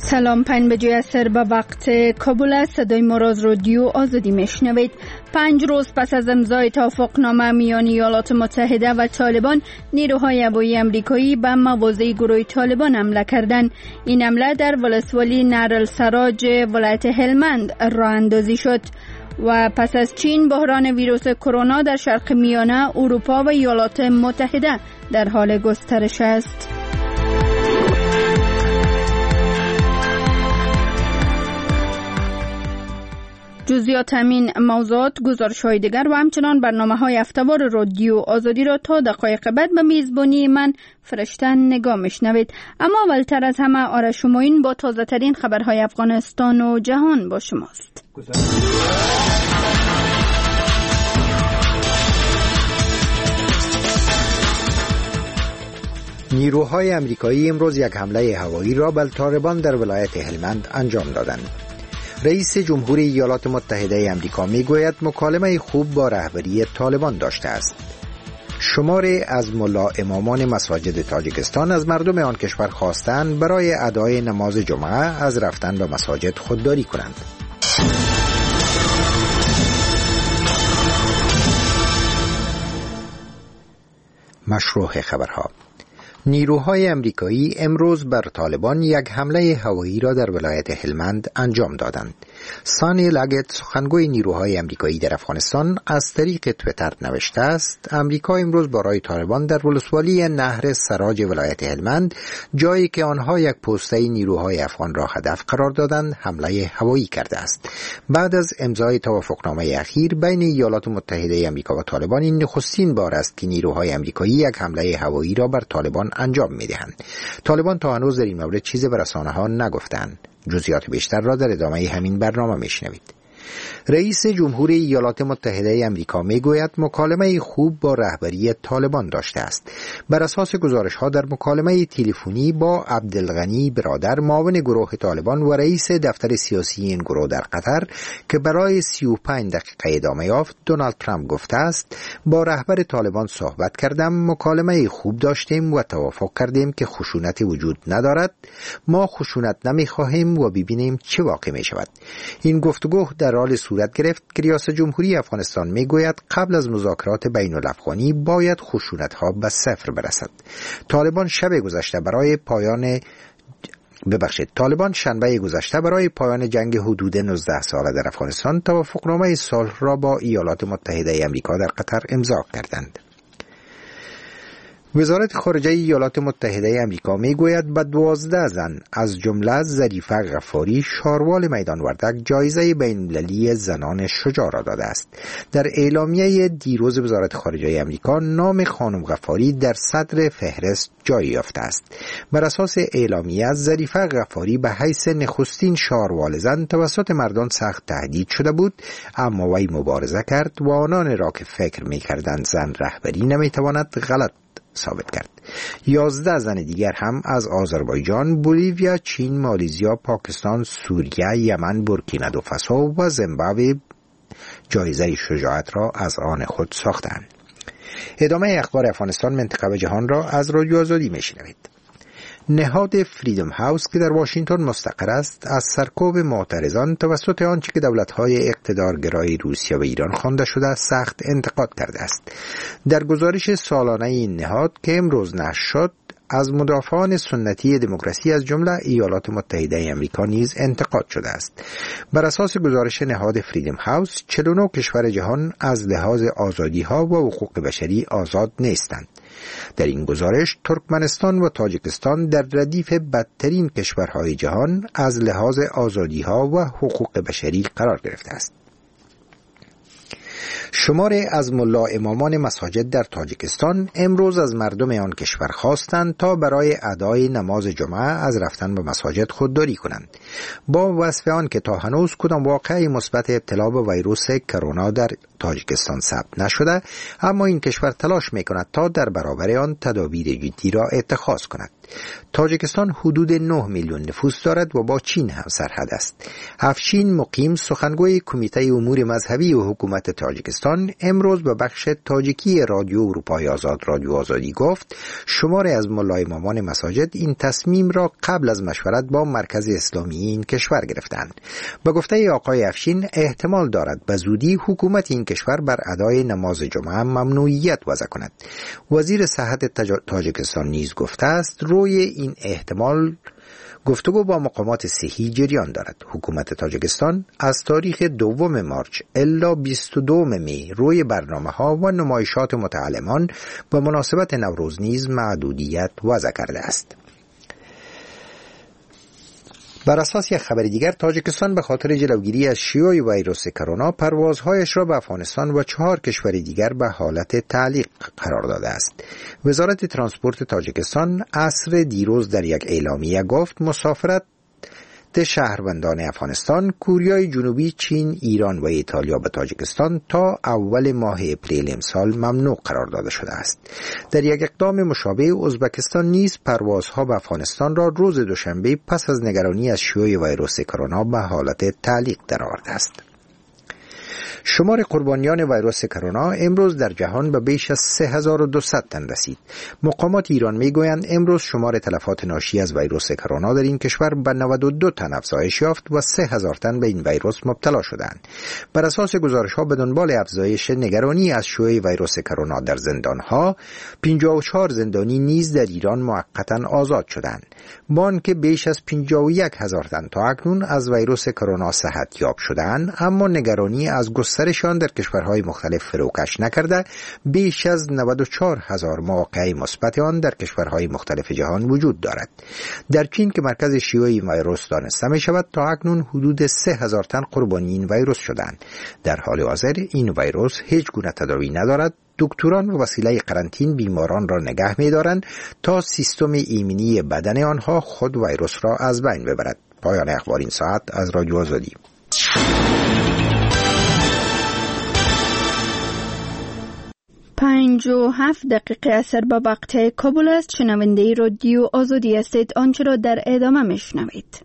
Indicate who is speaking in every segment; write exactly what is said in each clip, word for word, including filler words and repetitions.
Speaker 1: سلام، پنج بجه اثر به وقت کابل است. صدای ما را از رادیو آزادی میشنوید. پنج روز پس از امضای توافقنامه میان ایالات متحده و طالبان، نیروهای هوایی امریکایی به مواضع گروه طالبان حمله کردند. این حمله در ولسوالی نهر السراج ولایت هلمند راه اندازی شد و پس از چین، بحران ویروس کرونا در شرق میانه، اروپا و ایالات متحده در حال گسترش است. جزئیات همین موضوعات، گزارش‌های دیگر و همچنان برنامه‌های هفته‌وار رادیو آزادی را تا دقایق بعد به میزبانی من فرشته نگاه میشنوید. اما اولتر از همه آرش معین با تازه‌ترین خبرهای افغانستان و جهان با شماست.
Speaker 2: نیروهای امریکایی امروز یک حمله هوایی را به طالبان در ولایت هلمند انجام دادند. رئیس جمهوری ایالات متحده آمریکا میگوید مکالمه خوب با رهبری طالبان داشته است. شماری از ملا امامان مساجد تاجیکستان از مردم آن کشور خواستند برای ادای نماز جمعه از رفتن به مساجد خودداری کنند. مشروع خبرها. نیروهای امریکایی امروز بر طالبان یک حمله هوایی را در ولایت هلمند انجام دادند. سانی لگت، سخنگوی نیروهای امریکایی در افغانستان، از طریق تویتر نوشته است: امریکا امروز برای طالبان در ولسوالی نهر سراج ولایت هلمند، جایی که آنها یک پوسته نیروهای افغان را هدف قرار دادند، حمله هوایی کرده است. بعد از امضای توافقنامه اخیر بین ایالات متحده آمریکا و طالبان، این نخستین بار است که نیروهای امریکایی یک حمله هوایی را بر طالبان انجام می‌دهند. طالبان تا هنوز در این مورد چیزی به رسانه‌ها نگفتند. جزئیات بیشتر را در ادامه همین برنامه میشنوید. رئیس جمهوری ایالات متحده آمریکا میگوید مکالمه خوب با رهبری طالبان داشته است. بر اساس گزارش‌ها در مکالمه تلفنی با عبدالغنی برادر، معاون گروه طالبان و رئیس دفتر سیاسی این گروه در قطر که برای سی و پنج دقیقه ادامه یافت، دونالد ترامپ گفته است: با رهبر طالبان صحبت کردم، مکالمه خوب داشتیم و توافق کردیم که خشونت وجود ندارد. ما خشونت نمی‌خواهیم و ببینیم چه واقع می‌شود. این گفتگو در حال صورت گرفت که ریاست جمهوری افغانستان میگوید قبل از مذاکرات بین الافغانی باید خشونت‌ها به صفر برسد. طالبان شب گذشته برای پایان ببخشید طالبان شنبه گذشته برای پایان جنگ حدود نوزده ساله در افغانستان توافقنامه صلح را با ایالات متحده آمریکا در قطر امضا کردند. وزارت خارجه ایالات متحده آمریکا میگوید به دوازده زن از جمله ظریفه غفاری، شاروال میدان وردک، جایزه بین‌المللی زنان شجاع را داده است. در اعلامیه دیروز وزارت خارجه آمریکا نام خانم غفاری در صدر فهرست جای یافته است. بر اساس اعلامیه، ظریفه غفاری به حیث نخستین شاروال زن توسط مردان سخت تهدید شده بود، اما وی مبارزه کرد و آنان را که فکر می‌کردند زن رهبری نمی‌تواند غلط ثابت کرد. یازده زن دیگر هم از آذربایجان، بولیویا، چین، مالزیا، پاکستان، سوریه، یمن، بورکینادوفاسو و زیمبابوه جایزه شجاعت را از آن خود ساختند. ادامه اخبار افغانستان، منطقه و جهان را از رادیو آزادی میشنوید. نهاد فریدم هاوس که در واشنگتن مستقر است، از سرکوب معترضان توسط آنچه که دولت‌های اقتدارگرای روسیه و ایران خوانده شده سخت انتقاد کرده است. در گزارش سالانه این نهاد که امروز نشر شد، از مدافعان سنتی دموکراسی از جمله ایالات متحده آمریکا نیز انتقاد شده است. بر اساس گزارش نهاد فریدم هاوس، چهل و نه کشور جهان از لحاظ آزادی‌ها و حقوق بشری آزاد نیستند. در این گزارش ترکمنستان و تاجیکستان در ردیف بدترین کشورهای جهان از لحاظ آزادی‌ها و حقوق بشری قرار گرفته است. شماری از ملا امامان مساجد در تاجیکستان امروز از مردم آن کشور خواستند تا برای ادای نماز جمعه از رفتن به مساجد خودداری کنند، با وصف آن که تا هنوز کدام واقعه مثبت ابتلا به ویروس کرونا در تاجیکستان ثبت نشده، اما این کشور تلاش میکند تا در برابر آن تدابیر جدی را اتخاذ کند. تاجیکستان حدود نه میلیون نفوس دارد و با چین هم سرحد است. افشین مقیم، سخنگوی کمیته امور مذهبی و حکومت تاجیکستان، تاجیکستان امروز به بخش تاجیکی رادیو اروپای آزاد رادیو آزادی گفت شماری از ملای امامان مساجد این تصمیم را قبل از مشورت با مرکز اسلامی این کشور گرفتند. به گفته آقای افشین احتمال دارد به زودی حکومت این کشور بر ادای نماز جمعه ممنوعیت وضع کند. وزیر صحت تاجیکستان نیز گفته است روی این احتمال گفتگو با مقامات صحی جریان دارد. حکومت تاجیکستان از تاریخ دوم مارچ الا بیست و دوم می روی برنامه ها و نمایشات متعلمان به مناسبت نوروز نیز محدودیت وضع کرده است. بر اساس یک خبر دیگر تاجیکستان به خاطر جلوگیری از شیوع ویروس کرونا پروازهایش را به افغانستان و چهار کشور دیگر به حالت تعلیق قرار داده است. وزارت ترانسپورت تاجیکستان عصر دیروز در یک اعلامیه گفت مسافرت شهروندان افغانستان، کوریای جنوبی، چین، ایران و ایتالیا به تاجیکستان تا اول ماه اپریل امسال ممنوع قرار داده شده است. در یک اقدام مشابه ازبکستان نیز پروازها به افغانستان را روز دوشنبه پس از نگرانی از شیوع ویروس کرونا به حالت تعلیق درآورده است. شمار قربانیان ویروس کرونا امروز در جهان به بیش از سه هزار و دویست تن رسید. مقامات ایران میگویند امروز شمار تلفات ناشی از ویروس کرونا در این کشور به نود و دو تن افزایش یافت و سه هزار تن به این ویروس مبتلا شدند. بر اساس گزارش‌ها به دنبال افزایش نگرانی از شیوع ویروس کرونا در زندان‌ها، پنجاه و چهار زندانی نیز در ایران موقتاً آزاد شدند. بانک بیش از پنجاه و یک هزار تن تا اکنون از ویروس کرونا صحت یاب شدند، اما نگرانی از گسترشان در کشورهای مختلف فروکش نکرده بیش از نود و چهار هزار مواقع مثبت آن در کشورهای مختلف جهان وجود دارد. در چین که مرکز شیوع این ویروس دانسته می شود تا اکنون حدود سه هزار تن قربانی این ویروس شدند. در حال حاضر این ویروس هیچ گونه تداوی ندارد. دکتران و وسیله قرنطین بیماران را نگه می دارند تا سیستم ایمنی بدن آنها خود ویروس را از بین ببرد. پایان اخبار این ساعت از رادیو آزادی.
Speaker 1: پنج و هفت دقیقه اثر با وقت کابل است. شنونده رادیو آزادی هستید. آنچه را در ادامه میشنوید.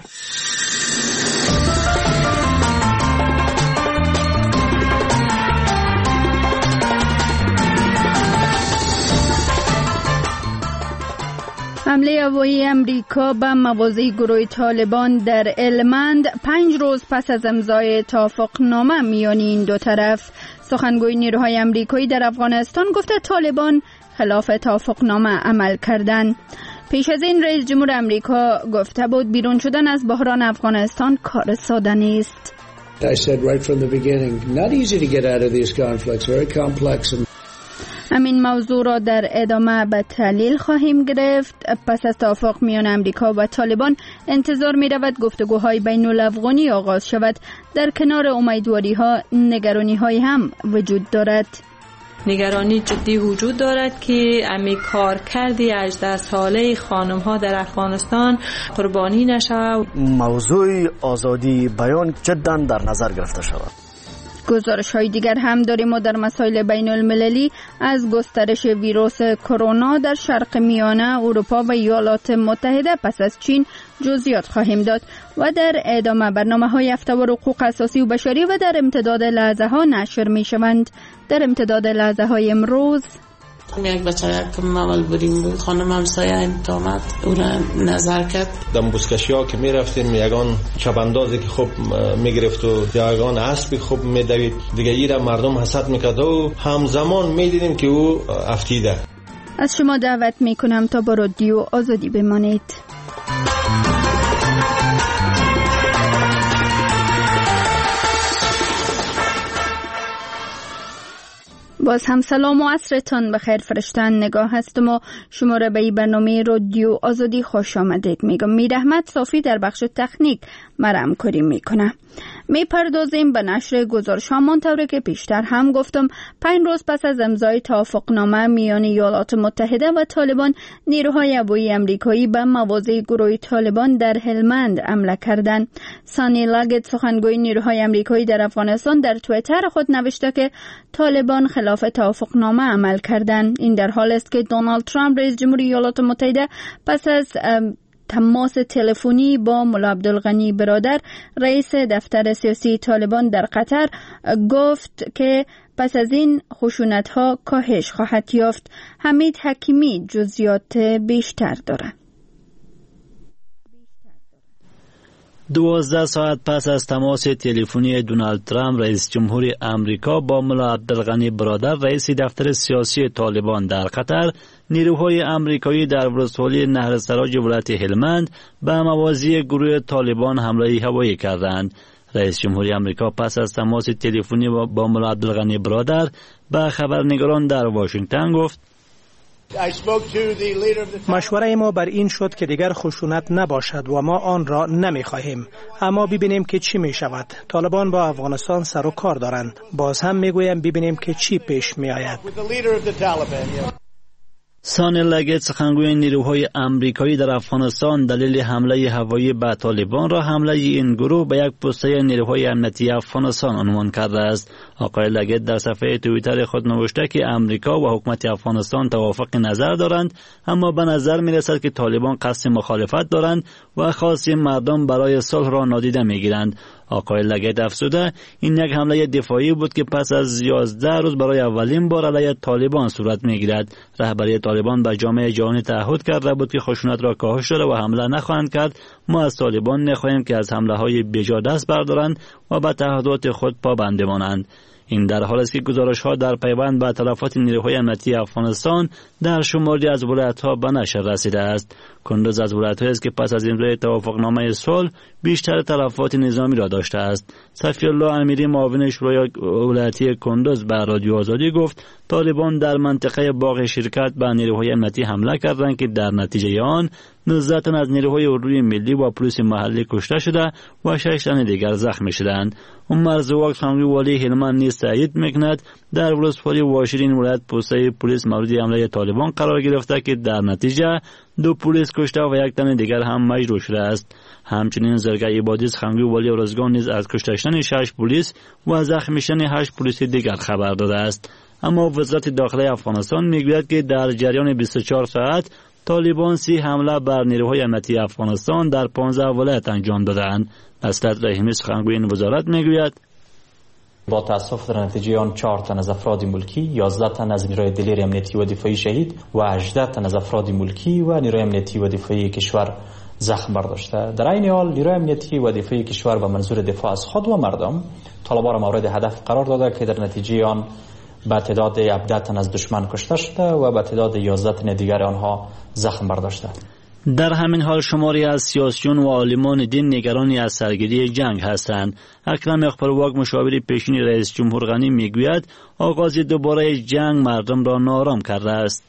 Speaker 1: حمله هوایی امریکا به مواضع گروه طالبان در هلمند پنج روز پس از امضای توافقنامه میان این دو طرف. سخنگوی نیروهای امریکایی در افغانستان گفته طالبان خلاف توافقنامه عمل کردند. پیش از این رئیس جمهور امریکا گفته بود بیرون شدن از بحران افغانستان کار ساده نیست.
Speaker 3: I said right from the beginning, not easy to get out of these conflicts, very complex and
Speaker 1: همین موضوع را در ادامه به تحلیل خواهیم گرفت. پس از توافق میان امریکا و طالبان انتظار می رود گفتگوهای بین الافغانی آغاز شود. در کنار امیدواری ها نگرانی های هم وجود دارد.
Speaker 4: نگرانی جدی وجود دارد که امی کار کردی هجده ساله خانم ها در افغانستان قربانی نشود.
Speaker 5: موضوع آزادی بیان جدا در نظر گرفته شود.
Speaker 1: گزارش های دیگر هم داریم و در مسائل بین المللی از گسترش ویروس کرونا در شرق میانه، اروپا و ایالات متحده پس از چین جزئیات خواهیم داد و در ادامه برنامه های هفته و حقوق اساسی و بشری و در امتداد لحظه ها نشر می شوند. در امتداد لحظه های امروز
Speaker 6: یک بچه که اول بریم بود خانم همسایه امتامت او را نظر کرد.
Speaker 7: دم بوسکشی ها که می رفتیم یگان چبندازی که خب می گرفت و یگان اسبی خب می دوید دیگه ایره مردم حسد می کرد و همزمان می دیدیم که او افتیده.
Speaker 1: از شما دعوت می کنم تا با رادیو آزادی بمانید. باز هم سلام و عصرتان بخیر فرشتن نگاه هستم و شما را به این برنامه رادیو آزادی خوش آمدید میگم. میر احمد صافی در بخش تکنیک مرام کاری میکنه. می پردازیم به نشر گزارش همان طوری که پیشتر هم گفتم پنج روز پس از امضای توافقنامه میان ایالات متحده و طالبان نیروهای هوایی امریکایی به مواضع گروه طالبان در هلمند حمله کردند. سانی لاگت سخنگوی نیروهای امریکایی در افغانستان در توییتر خود نوشته که طالبان خلاف توافقنامه عمل کردند. این در حال است که دونالد ترامپ رئیس جمهوری ایالات متحده پس از تماس تلفنی با ملا عبدالغنی برادر رئیس دفتر سیاسی طالبان در قطر گفت که پس از این خشونت‌ها کاهش خواهد یافت. حمید حکیمی جزئیات بیشتر دارد.
Speaker 8: دوازده ساعت پس از تماس تلفنی دونالد ترامپ رئیس جمهور امریکا با ملا عبدالغنی برادر رئیس دفتر سیاسی طالبان در قطر، نیروهای امریکایی در ولسوالی نهر سراج ولایت هلمند به مواضع گروه طالبان حمله هوایی کردند. رئیس جمهور امریکا پس از تماس تلفنی با ملا عبدالغنی برادر به خبرنگاران در واشنگتن گفت:
Speaker 9: مشوره ما بر این شد که دیگر خشونت نباشد و ما آن را نمی خواهیم، اما ببینیم که چی می شود. طالبان با افغانستان سر و کار دارند. باز هم می گویم ببینیم که چی پیش می آید.
Speaker 8: سانی لگت، سخنگوی نیروهای امریکایی در افغانستان، دلیل حمله هوایی به طالبان را حمله این گروه به یک پسته نیروهای امنیتی افغانستان عنوان کرده است. آقای لگت در صفحه توییتر خود نوشته که امریکا و حکومت افغانستان توافق نظر دارند، اما به نظر می رسد که طالبان قصد مخالفت دارند و خواست مردم برای صلح را نادیده می گیرند. آقای لگت افزوده این یک حمله دفاعی بود که پس از یازده روز برای اولین بار علیه طالبان صورت می گیرد. رهبری طالبان به جامعه جهانی تعهد کرده بود که خشونت را کاهش داده و حمله نخواهند کرد. ما از طالبان نخواهیم که از حمله های بیجا دست بردارند و به تعهدات خود پابند مانند. این در حالی است که گزارش‌ها در پیوند به تلفات نیروهای امنیتی افغانستان در شمالی از ولایت‌ها به نشر رسیده است. کندوز از ولایت‌هایی است که پس از امضای توافقنامه صلح بیشتر تلفات نظامی را داشته است. صفی الله امیری، معاون شورای ولایتی کندوز، به رادیو آزادی گفت طالبان در منطقه باغ شرکت به نیروهای امنیتی حمله کردند که در نتیجه آن نوزده تن از نیروهای اردوی ملی و پلیس محلی کشته شده و شش تن دیگر زخمی شدند. عمر زواک، سخنگوی والی هلمند، نیز تایید میکند در ولسوالی واشرین ولایت پوسته پلیس مورد حمله طالبان قرار گرفته که در نتیجه دو پلیس کشته و یک تن دیگر هم مجروح شده است. همچنین زرگه عبادی، سخنگوی والی ارزگان، نیز از کشته شدن شش پلیس و زخمی شدن هشت پلیس دیگر خبر داده است. اما وزارت داخلی افغانستان میگوید که در جریان بیست و چهار ساعت طالبان سی حمله بر نیروهای امنیتی افغانستان در پانزده ولایت انجام دادند. نصرت رحیمی، سخنگوی این وزارت میگوید
Speaker 10: با تاسف در نتیجه آن چهار تن از افراد ملکی، یازده تن از نیروی دلیر امنیتی و دفاعی شهید و هجده تن از افراد ملکی و نیروی امنیتی و دفاعی کشور زخم برداشته. در این حال نیروی امنیتی و دفاعی کشور به منظور دفاع از خود و مردم طالبان را مورد هدف قرار داده که در نتیجه آن به تعداد هفده تن از دشمن کشته شده و به تعداد یازده تن دیگر آنها زخم برداشته.
Speaker 8: در همین حال شماری از سیاسیون و عالمان دین نگرانی از سرگیری جنگ هستند. اکرم اخبارواق، مشاور پیشین رئیس جمهور غنی، میگوید آغاز دوباره جنگ مردم را نارام کرده است.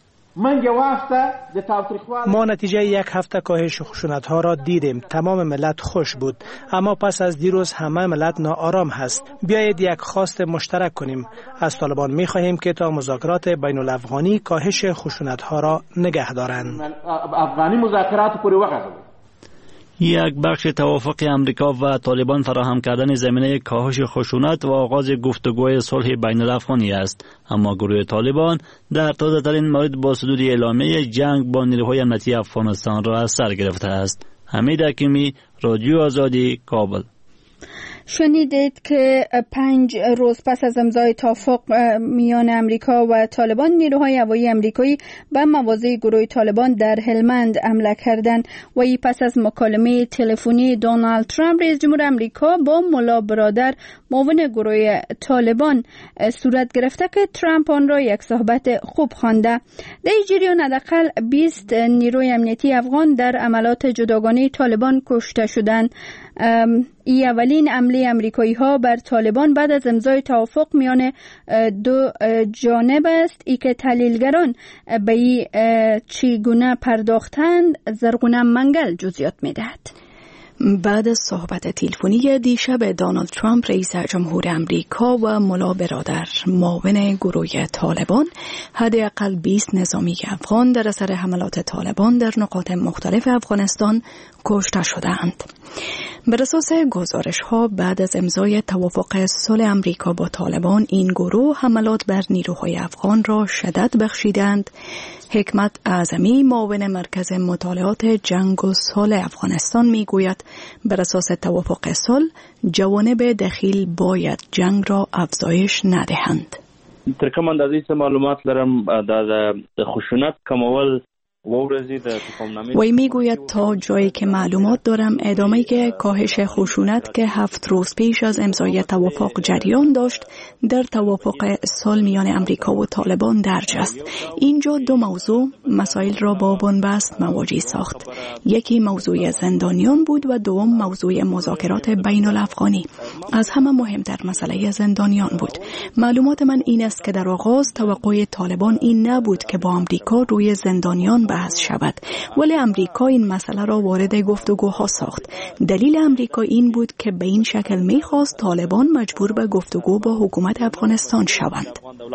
Speaker 9: ما نتیجه یک هفته کاهش خشونت ها را دیدیم. تمام ملت خوش بود، اما پس از دیروز همه ملت ناآرام هست. بیایید یک خواست مشترک کنیم. از طالبان می خواهیم که تا مذاکرات بین الافغانی کاهش خشونت ها را نگه دارند.
Speaker 11: افغانی مذاکرات پوری وقت
Speaker 8: یک بخش توافق امریکا و طالبان فراهم کردن زمینه کاهش خشونت و آغاز گفتگوی صلح بین الافغانی است، اما گروه طالبان در تازه ترین مورد با صدور اعلامیه جنگ با نیروهای امنیتی افغانستان را از سر گرفته است. حمید حکیمی، رادیو آزادی، کابل.
Speaker 1: شنیدید که پنج روز پس از امضای توافق میان امریکا و طالبان، نیروهای هوایی امریکایی به مواضع گروه طالبان در هلمند حمله کردند و این پس از مکالمه تلفنی دونالد ترامپ رئیس جمهور امریکا با ملا برادر معاون گروه طالبان صورت گرفته که ترامپ آن را یک صحبت خوب خوانده. در این جریان حداقل بیست نیروی امنیتی افغان در عملیات جداگانه طالبان کشته شدند. این اولین حمله امریکایی ها بر طالبان بعد از امضای توافق میان دو جانب است. ای که تحلیلگران به این چگونه پرداختند، زرغونه منگل جزئیات میدهد.
Speaker 12: بعد از صحبت تلفنی دیشب دونالد ترامپ رئیس جمهور امریکا و ملا برادر معاون گروه طالبان، حداقل بیست نظامی افغان در اثر حملات طالبان در نقاط مختلف افغانستان کشته شدند. بر اساس گزارش‌ها بعد از امضای توافق صلح امریکا با طالبان، این گروه حملات بر نیروهای افغان را شدت بخشیدند. حکمت اعظمی معاون مرکز مطالعات جنگ و صلح افغانستان میگوید بر اساس توافق صلح جوانب دخیل باید جنگ را افزایش ندهند.
Speaker 13: تر کوم اندازې معلومات لرم د خشونت کمول
Speaker 12: وی میگوید تا جایی که معلومات دارم ادامه که کاهش خشونت که هفت روز پیش از امضای توافق جریان داشت در توافق صلح میان امریکا و طالبان درج است. اینجا دو موضوع مسائل را با بنبست مواجه ساخت. یکی موضوع زندانیان بود و دوم موضوع مذاکرات بین الافغانی. از همه مهمتر مسئله زندانیان بود. معلومات من این است که در آغاز توقع طالبان این نبود که با امریکا روی زندانیان بحث شود، ولی امریکا این مسئله را وارد گفتگوها ساخت. دلیل امریکا این بود که به این شکل می‌خواست طالبان مجبور به گفتگو با حکومت افغانستان شوند.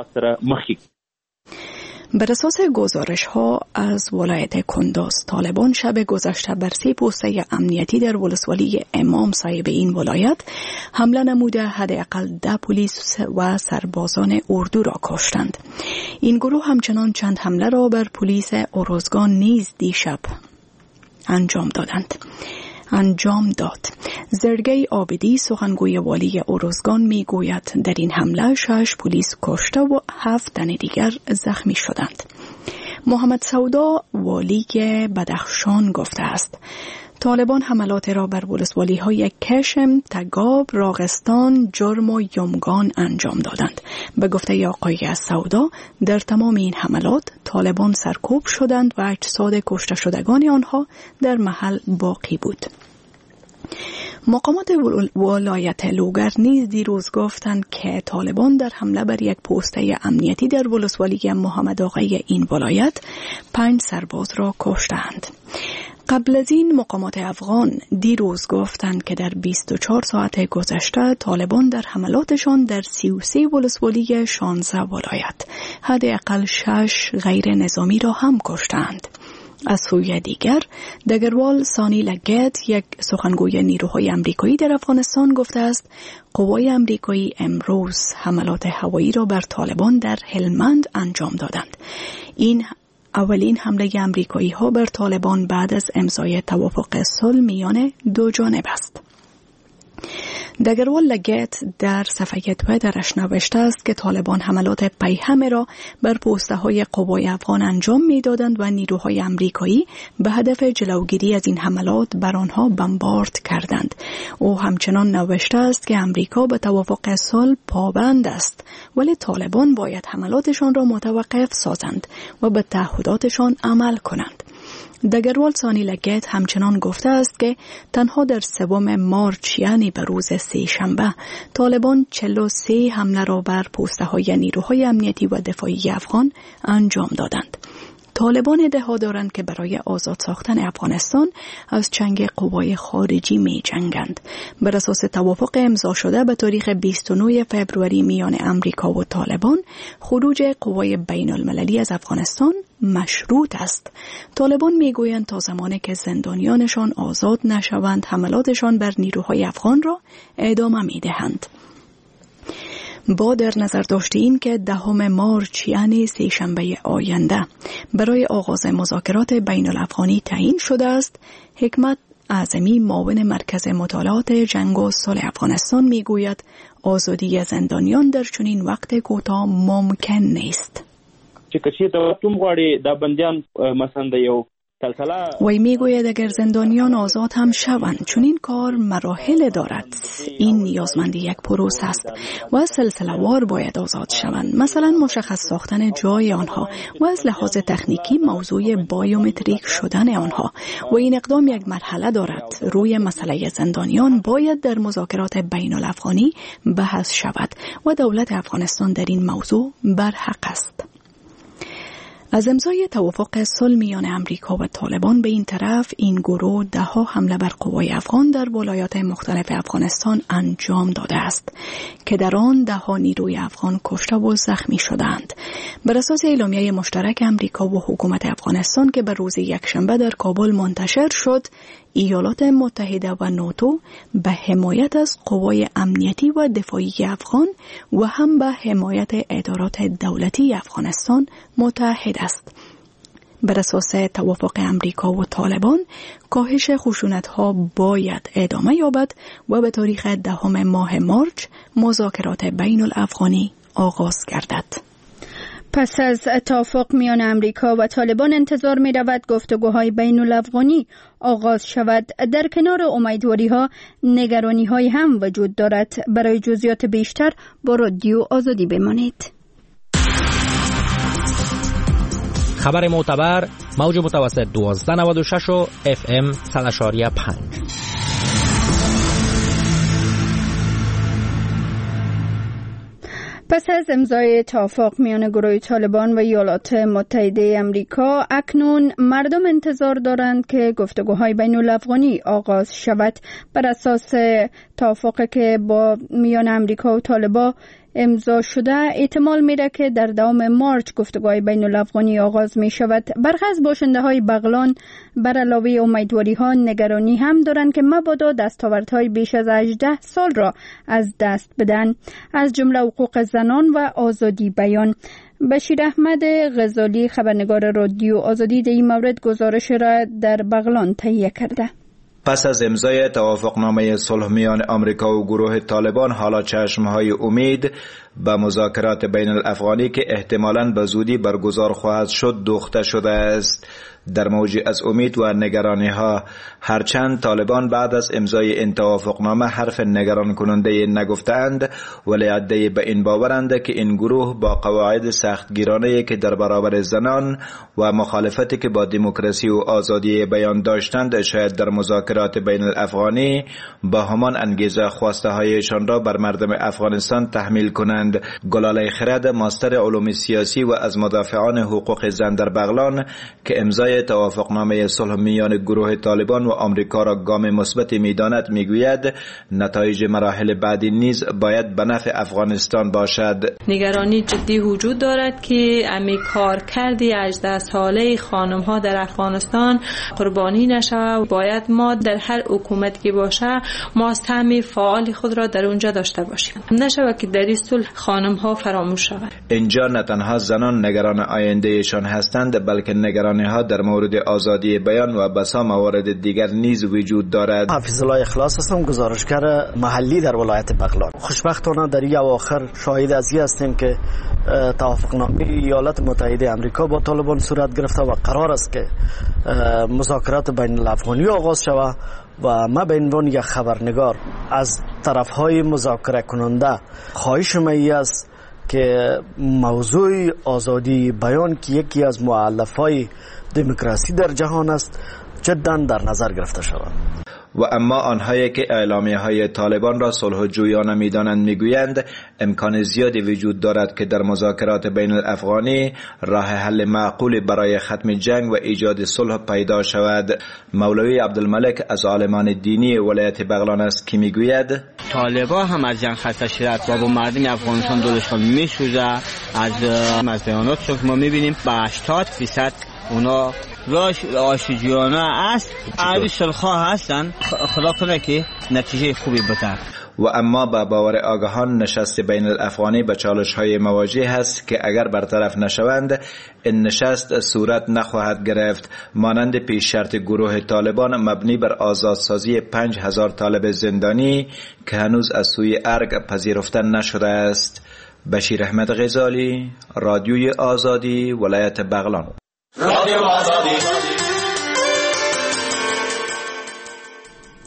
Speaker 12: بر اساس گزارش‌ها از ولایت کندوز، طالبان شب گذشته بر سه پوسته امنیتی در ولسوالی امام صاحب این ولایت حمله نموده حداقل ده پلیس و سربازان اردو را کشتند. این گروه همچنان چند حمله را بر پلیس اروزگان نیز دیشب انجام دادند. انجام داد. زرگی آبدی سخنگوی والی اروزگان می گوید در این حمله شش پلیس کشته و هفت تن دیگر زخمی شدند. محمد سودا والی بدخشان گفته است طالبان حملات را بر ولسوالی های کشم، تگاب، راغستان، جرم و یمگان انجام دادند. به گفته آقای سودا در تمام این حملات طالبان سرکوب شدند و اجساد کشته شدگان آنها در محل باقی بود. مقامات ولایت لوگر نیز دیروز گفتند که طالبان در حمله بر یک پوسته امنیتی در ولسوالی محمد آقای این ولایت پنج سرباز را کشتند. قبل از این مقامات افغان دیروز گفتند که در بیست و چهار ساعت گذشته طالبان در حملاتشان در سی و سه ولسوالی شانزده ولایت حداقل شش غیر نظامی را هم کشتند. از سوی دیگر دگروال سانی لگت، یک سخنگوی نیروهای امریکایی در افغانستان، گفته است قوای امریکایی امروز حملات هوایی را بر طالبان در هلمند انجام دادند. این اولین حمله امریکایی ها بر طالبان بعد از امضای توافق صلح میان دو جانب است. دگروال لگت در صفحه تویترش نوشته است که طالبان حملات پیهمه را بر پوسته های قوای افغان انجام می دادند و نیروهای امریکایی به هدف جلوگیری از این حملات بر آنها بمبارد کردند. او همچنان نوشته است که امریکا به توافق صلح پابند است، ولی طالبان باید حملاتشان را متوقف سازند و به تعهداتشان عمل کنند. دگروال سانی لگت همچنان گفته است که تنها در سوم مارچ یعنی به روز سه شنبه طالبان چهل و سه حمله را بر پوسته های نیروهای امنیتی و دفاعی افغان انجام دادند. طالبان ادعا دارند که برای آزاد ساختن افغانستان از چنگ قوای خارجی می جنگند. بر اساس توافق امضا شده به تاریخ بیست و نه فوریه میان امریکا و طالبان، خروج قوای بین المللی از افغانستان مشروط است. طالبان می گویند تا زمانی که زندانیانشان آزاد نشوند حملاتشان بر نیروهای افغان را ادامه می دهند. با در نظر داشته این که دهم مارچ یعنی سه شنبه آینده برای آغاز مذاکرات بین الافغانی تعیین شده است، حکمت اعظمی معاون مرکز مطالعات جنگ و صلح افغانستان میگوید آزادی زندانیان در چنین وقت کوتاه ممکن نیست.
Speaker 13: چې کچې ته کوم غواړي دا بندیان مثلا د یو
Speaker 12: وی میگوید اگر زندانیان آزاد هم شوند، چون این کار مراحل دارد، این نیازمندی یک پروسه است و سلسله وار باید آزاد شوند. مثلا مشخص ساختن جای آنها و از لحاظ تکنیکی موضوع بایومتریک شدن آنها و این اقدام یک مرحله دارد. روی مسئله زندانیان باید در مذاکرات بین الافغانی بحث شود و دولت افغانستان در این موضوع برحق است. از امضای توافق صلح میان امریکا و طالبان به این طرف، این گروه ده ها حمله بر قوای افغان در ولایات مختلف افغانستان انجام داده است که در آن ده ها نیروی افغان کشته و زخمی شدند. بر اساس اعلامیه مشترک امریکا و حکومت افغانستان که به روز یکشنبه در کابل منتشر شد، ایالات متحده و ناتو به حمایت از قوای امنیتی و دفاعی افغان و هم به حمایت ادارات دولتی افغانستان متحد است. بر اساس توافق امریکا و طالبان، کاهش خشونت‌ها باید ادامه یابد و به تاریخ دهم ماه مارچ مذاکرات بین الافغانی آغاز گردد.
Speaker 1: پس از توافق میان امریکا و طالبان انتظار می رود گفتگوهای بین الافغانی آغاز شود. در کنار امیدواری ها، نگرانی های هم وجود دارد. برای جزئیات بیشتر با رادیو آزادی بمانید.
Speaker 14: خبر معتبر، موج متوسط دوازده نود و شش و اف ام صد و پنج.
Speaker 1: پس از امضای توافق میان گروه طالبان و ایالات متحده امریکا، اکنون مردم انتظار دارند که گفتگوهای بین الافغانی آغاز شود. بر اساس توافقی که با میان امریکا و طالبان امضا شده، احتمال میره که در دوام مارچ گفتگوهای بین الافغانی آغاز می شود. برخی از باشنده های بغلان بر علاوه امیدواری ها، نگرانی هم دارند که مبادا دستاوردهای بیش از هجده سال را از دست بدن، از جمله حقوق زنان و آزادی بیان. بشیر احمد غزالی، خبرنگار رادیو آزادی، در این مورد گزارش را در بغلان تهیه کرده.
Speaker 15: پس از امضای توافقنامه صلح میان آمریکا و گروه طالبان، حالا چشمهای امید به مذاکرات بین الافغانی که احتمالاً به زودی برگزار خواهد شد دوخته شده است. در موجی از امید و نگرانی ها، هرچند طالبان بعد از امضای این توافقنامه حرف نگران کننده نگفتند، ولی عده‌ای به این باورند که این گروه با قواعد سختگیرانه‌ای که در برابر زنان و مخالفتی که با دموکراسی و آزادی بیان داشتند، شاید در مذاکرات بین الافغانی با همان انگیزه خواسته هایشان را بر مردم افغانستان تحمیل کنند. گلاله خرد، ماستر علوم سیاسی و از مدافعان حقوق زن در بغلان، که امضای توافقنامه صلح میان گروه طالبان و آمریکا را گام مثبتی می‌داند، میگوید نتایج مراحل بعدی نیز باید به نفع افغانستان باشد.
Speaker 4: نگرانی جدی وجود دارد که امی کار کردی هجده ساله خانم ها در افغانستان قربانی نشه و باید ما در هر حکومت که باشه ما سهم فعال خود را در اونجا داشته باشیم، نشه که در این صلح خانم ها فراموش شود.
Speaker 15: اینجا نه تنها زنان نگران آیندهشان هستند، بلکه نگرانی ها در مورد آزادی بیان و بسا موارد دیگر نیز وجود دارد.
Speaker 5: حفیظ الله اخلاص هستم، گزارشگر محلی در ولایت بغلان. خوشبختانه در این اواخر شاهد از این هستیم که توافقنامه ایالات متحده آمریکا با طالبان صورت گرفته و قرار است که مذاکرات بین الافغانی آغاز شود و ما به عنوان یک خبرنگار از طرفهای مذاکره کننده خواهش می است که موضوع آزادی بیان که یکی از مؤلفه‌های دموکراسی در جهان است جدا در نظر گرفته شود.
Speaker 15: و اما آنهایی که اعلامیه های طالبان را صلح جویانه می‌دانند میگویند امکان زیادی وجود دارد که در مذاکرات بین الافغانی راه حل معقول برای ختم جنگ و ایجاد صلح پیدا شود. مولوی عبدالملک از عالمان دینی ولایت بغلان است که میگوید
Speaker 16: طالبان هم از جنگ خسته شدند و با مردم افغانستان دلشان میسوزه. از مزیانات که ما میبینیم به هشتاد درصد اونا راش آشجیانه است، عادی سلخواه هستن. خدا کنه که نتیجه خوبی بده.
Speaker 15: و اما با باور آگاهان نشست بین الافغانی به چالش های مواجه هست که اگر برطرف نشوند این نشست صورت نخواهد گرفت، مانند پیش شرط گروه طالبان مبنی بر آزادسازی پنج هزار طالب زندانی که هنوز از سوی ارگ پذیرفته نشده است. بشیر احمد غزالی، رادیوی آزادی، ولایت بغلان.
Speaker 1: رادیو آزادی.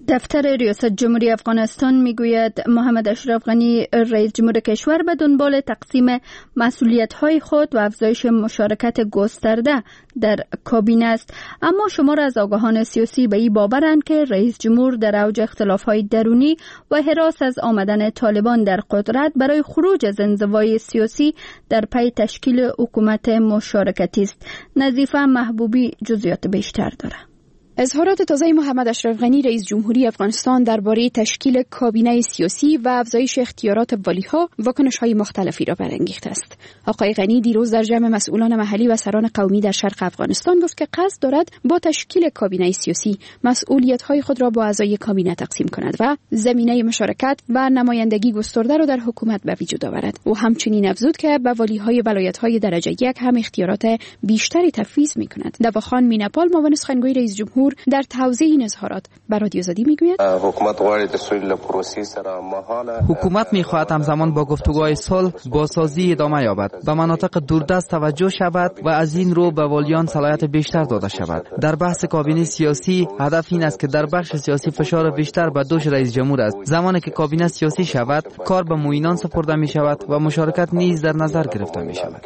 Speaker 1: دفتر ریاست جمهوری افغانستان میگوید محمد اشرف غنی رئیس جمهور کشور به دنبال تقسیم مسئولیت‌های خود و افزایش مشارکت گسترده در کابینه است، اما شمار از آگاهان سیاسی به این باورند که رئیس جمهور در اوج اختلاف‌های درونی و هراس از آمدن طالبان در قدرت برای خروج از انزوای سیاسی در پی تشکیل حکومت مشارکتی است. نظیفه محبوبی جزئیات بیشتر دارد.
Speaker 12: اظهارات تازه محمد اشرف غنی رئیس جمهوری افغانستان درباره تشکیل کابینه سیاسی و افزایش اختیارات والی‌ها واکنش‌های مختلفی را برانگیخته است. آقای غنی دیروز در جمع مسئولان محلی و سران قومی در شرق افغانستان گفت که قصد دارد با تشکیل کابینه سیاسی مسئولیت‌های خود را با اعضای کابینه تقسیم کند و زمینه مشارکت و نمایندگی گسترده را در حکومت به وجود آورد. او همچنین افزود که به والی‌های ولایت‌های درجه یک هم اختیارات بیشتری تفویض می‌کند. دواخان میناپال معاون سخنگوی رئیس جمهور در توضیح این اظهارات به رادیو آزادی میگوید
Speaker 17: حکومت میخواهد همزمان با گفتگوهای صلح بازسازی ادامه یابد، به مناطق دوردست توجه شود و از این رو به والیان صلاحیت بیشتر داده شود. در بحث کابینه سیاسی هدف این است که در بخش سیاسی فشار بیشتر به دوش رئیس جمهور است. زمانی که کابینه سیاسی شود کار به معینان سپرده می شود و مشارکت نیز در نظر گرفته می شود.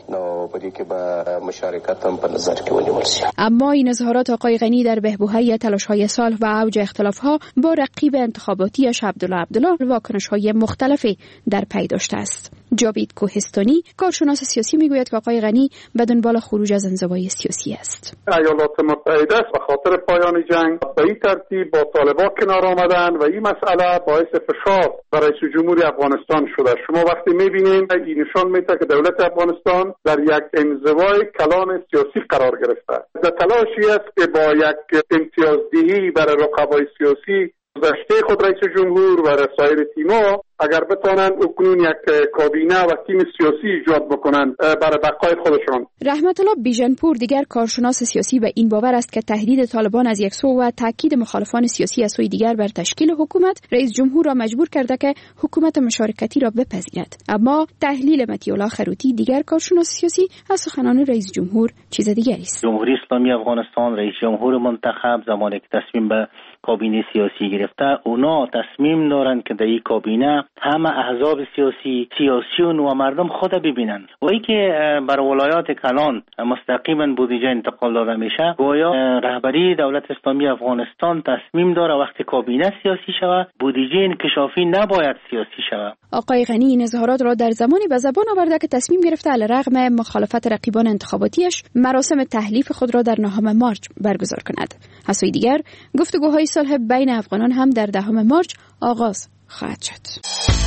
Speaker 12: اما این اظهارات آقای غنی در بهبوهی تلاش‌های صلح و اوج اختلاف‌ها با رقیب انتخاباتیش عبدالله عبدالله واکنش‌های مختلفی در پی داشته است. جاوید کوهستانی کارشناس سیاسی میگوید که آقای غنی به دنبال خروج از انزوای سیاسی است.
Speaker 18: ایالات متحده به خاطر پایان جنگ به این ترتیب با طالبان کنار آمدن و این مسئله باعث فشار برای رئیس جمهوری افغانستان شده. شما وقتی می‌بینید این نشان میده که دولت افغانستان در یک انزوای کلان سیاسی قرار گرفته. در تلاشی است که با یک امتیازدهی برای رقبای سیاسی گذشته خود رئیس جمهور و سایر تیم‌ها اگر بتوانند اکنون یک کابینه و تیم سیاسی ایجاد بکنند برای بقای خودشان.
Speaker 12: رحمت الله بیژنپور دیگر کارشناس سیاسی به این باور است که تهدید طالبان از یک سو و تاکید مخالفان سیاسی از سوی دیگر بر تشکیل حکومت رئیس جمهور را مجبور کرده که حکومت مشارکتی را بپذیرد. اما تحلیل مطیع خروتی دیگر کارشناس سیاسی از سخنان رئیس جمهور چیز دیگری است.
Speaker 19: جمهوری اسلامی افغانستان رئیس جمهور منتخب زمانی که تصمیم به کابینه سیاسی گرفته، اونا تصمیم دارن که در این کابینه همه احزاب سیاسی سیاسیون و مردم خود ببینن و ای که بر ولایات کلان مستقیما بودجه انتقال داده میشه، گویا رهبری دولت اسلامی افغانستان تصمیم داره وقتی کابینه سیاسی شود بودجه انکشافی نباید سیاسی شود.
Speaker 12: آقای غنی این اظهارات را در زمانی به زبان آورده که تصمیم گرفته علیرغم مخالفت رقیبان انتخاباتیش مراسم تحلیف خود را در نهم مارچ برگزار کند. از سوی دیگر گفتگوهای صلح بین افغانان هم در دهم مارچ آغاز خواهد شد.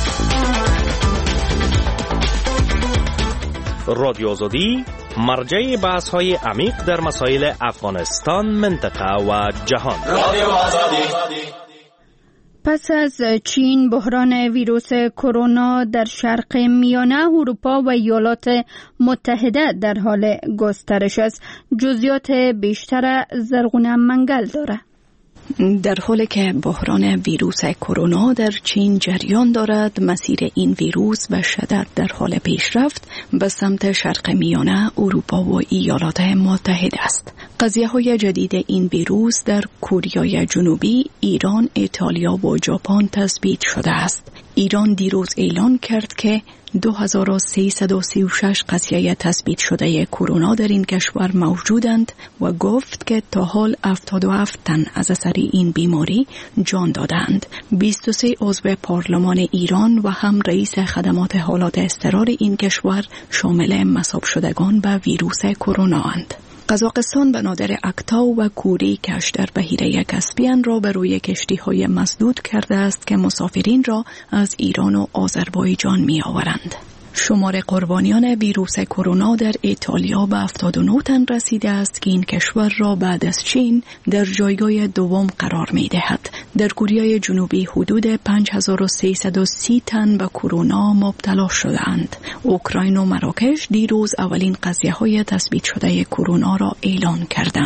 Speaker 14: رادیو آزادی مرجع بحث های عمیق در مسائل افغانستان، منطقه و جهان. رادیو آزادی.
Speaker 1: پس از چین، بحران ویروس کرونا در شرق میانه، اروپا و ایالات متحده در حال گسترش است. جزئیات بیشتر زرغونه منگل داره.
Speaker 12: در حالی که بحران ویروس کرونا در چین جریان دارد، مسیر این ویروس به شدت در حال پیشرفت به سمت شرق میانه، اروپا و ایالات متحده است. قضیه‌های جدید این ویروس در کره جنوبی، ایران، ایتالیا و ژاپن تثبیت شده است. ایران دیروز اعلان کرد که دو هزار و سیصد و سی و شش قضیه تثبیت شده کرونا در این کشور موجودند و گفت که تا حال هفتاد و هفت تن از اثر این بیماری جان دادند. بیست و سه عضو پارلمان ایران و هم رئیس خدمات حالات اضطرار این کشور شامل مصاب شدگان به ویروس کرونا اند. قزاقستان بنادر اکتا و کوری کش در بحیره کاسپین را به روی کشتی‌های مسدود کرده است که مسافرین را از ایران و آذربایجان می آورند. شمار قربانیان ویروس کرونا در ایتالیا به هفتاد و نه تن رسیده است که این کشور را بعد از چین در جایگاه دوم قرار می دهد. در کره جنوبی حدود پنج هزار و سیصد و سی تن به کرونا مبتلا شدند. اوکراین و مراکش دیروز اولین قضیه های تثبیت شده کرونا را اعلان کردند.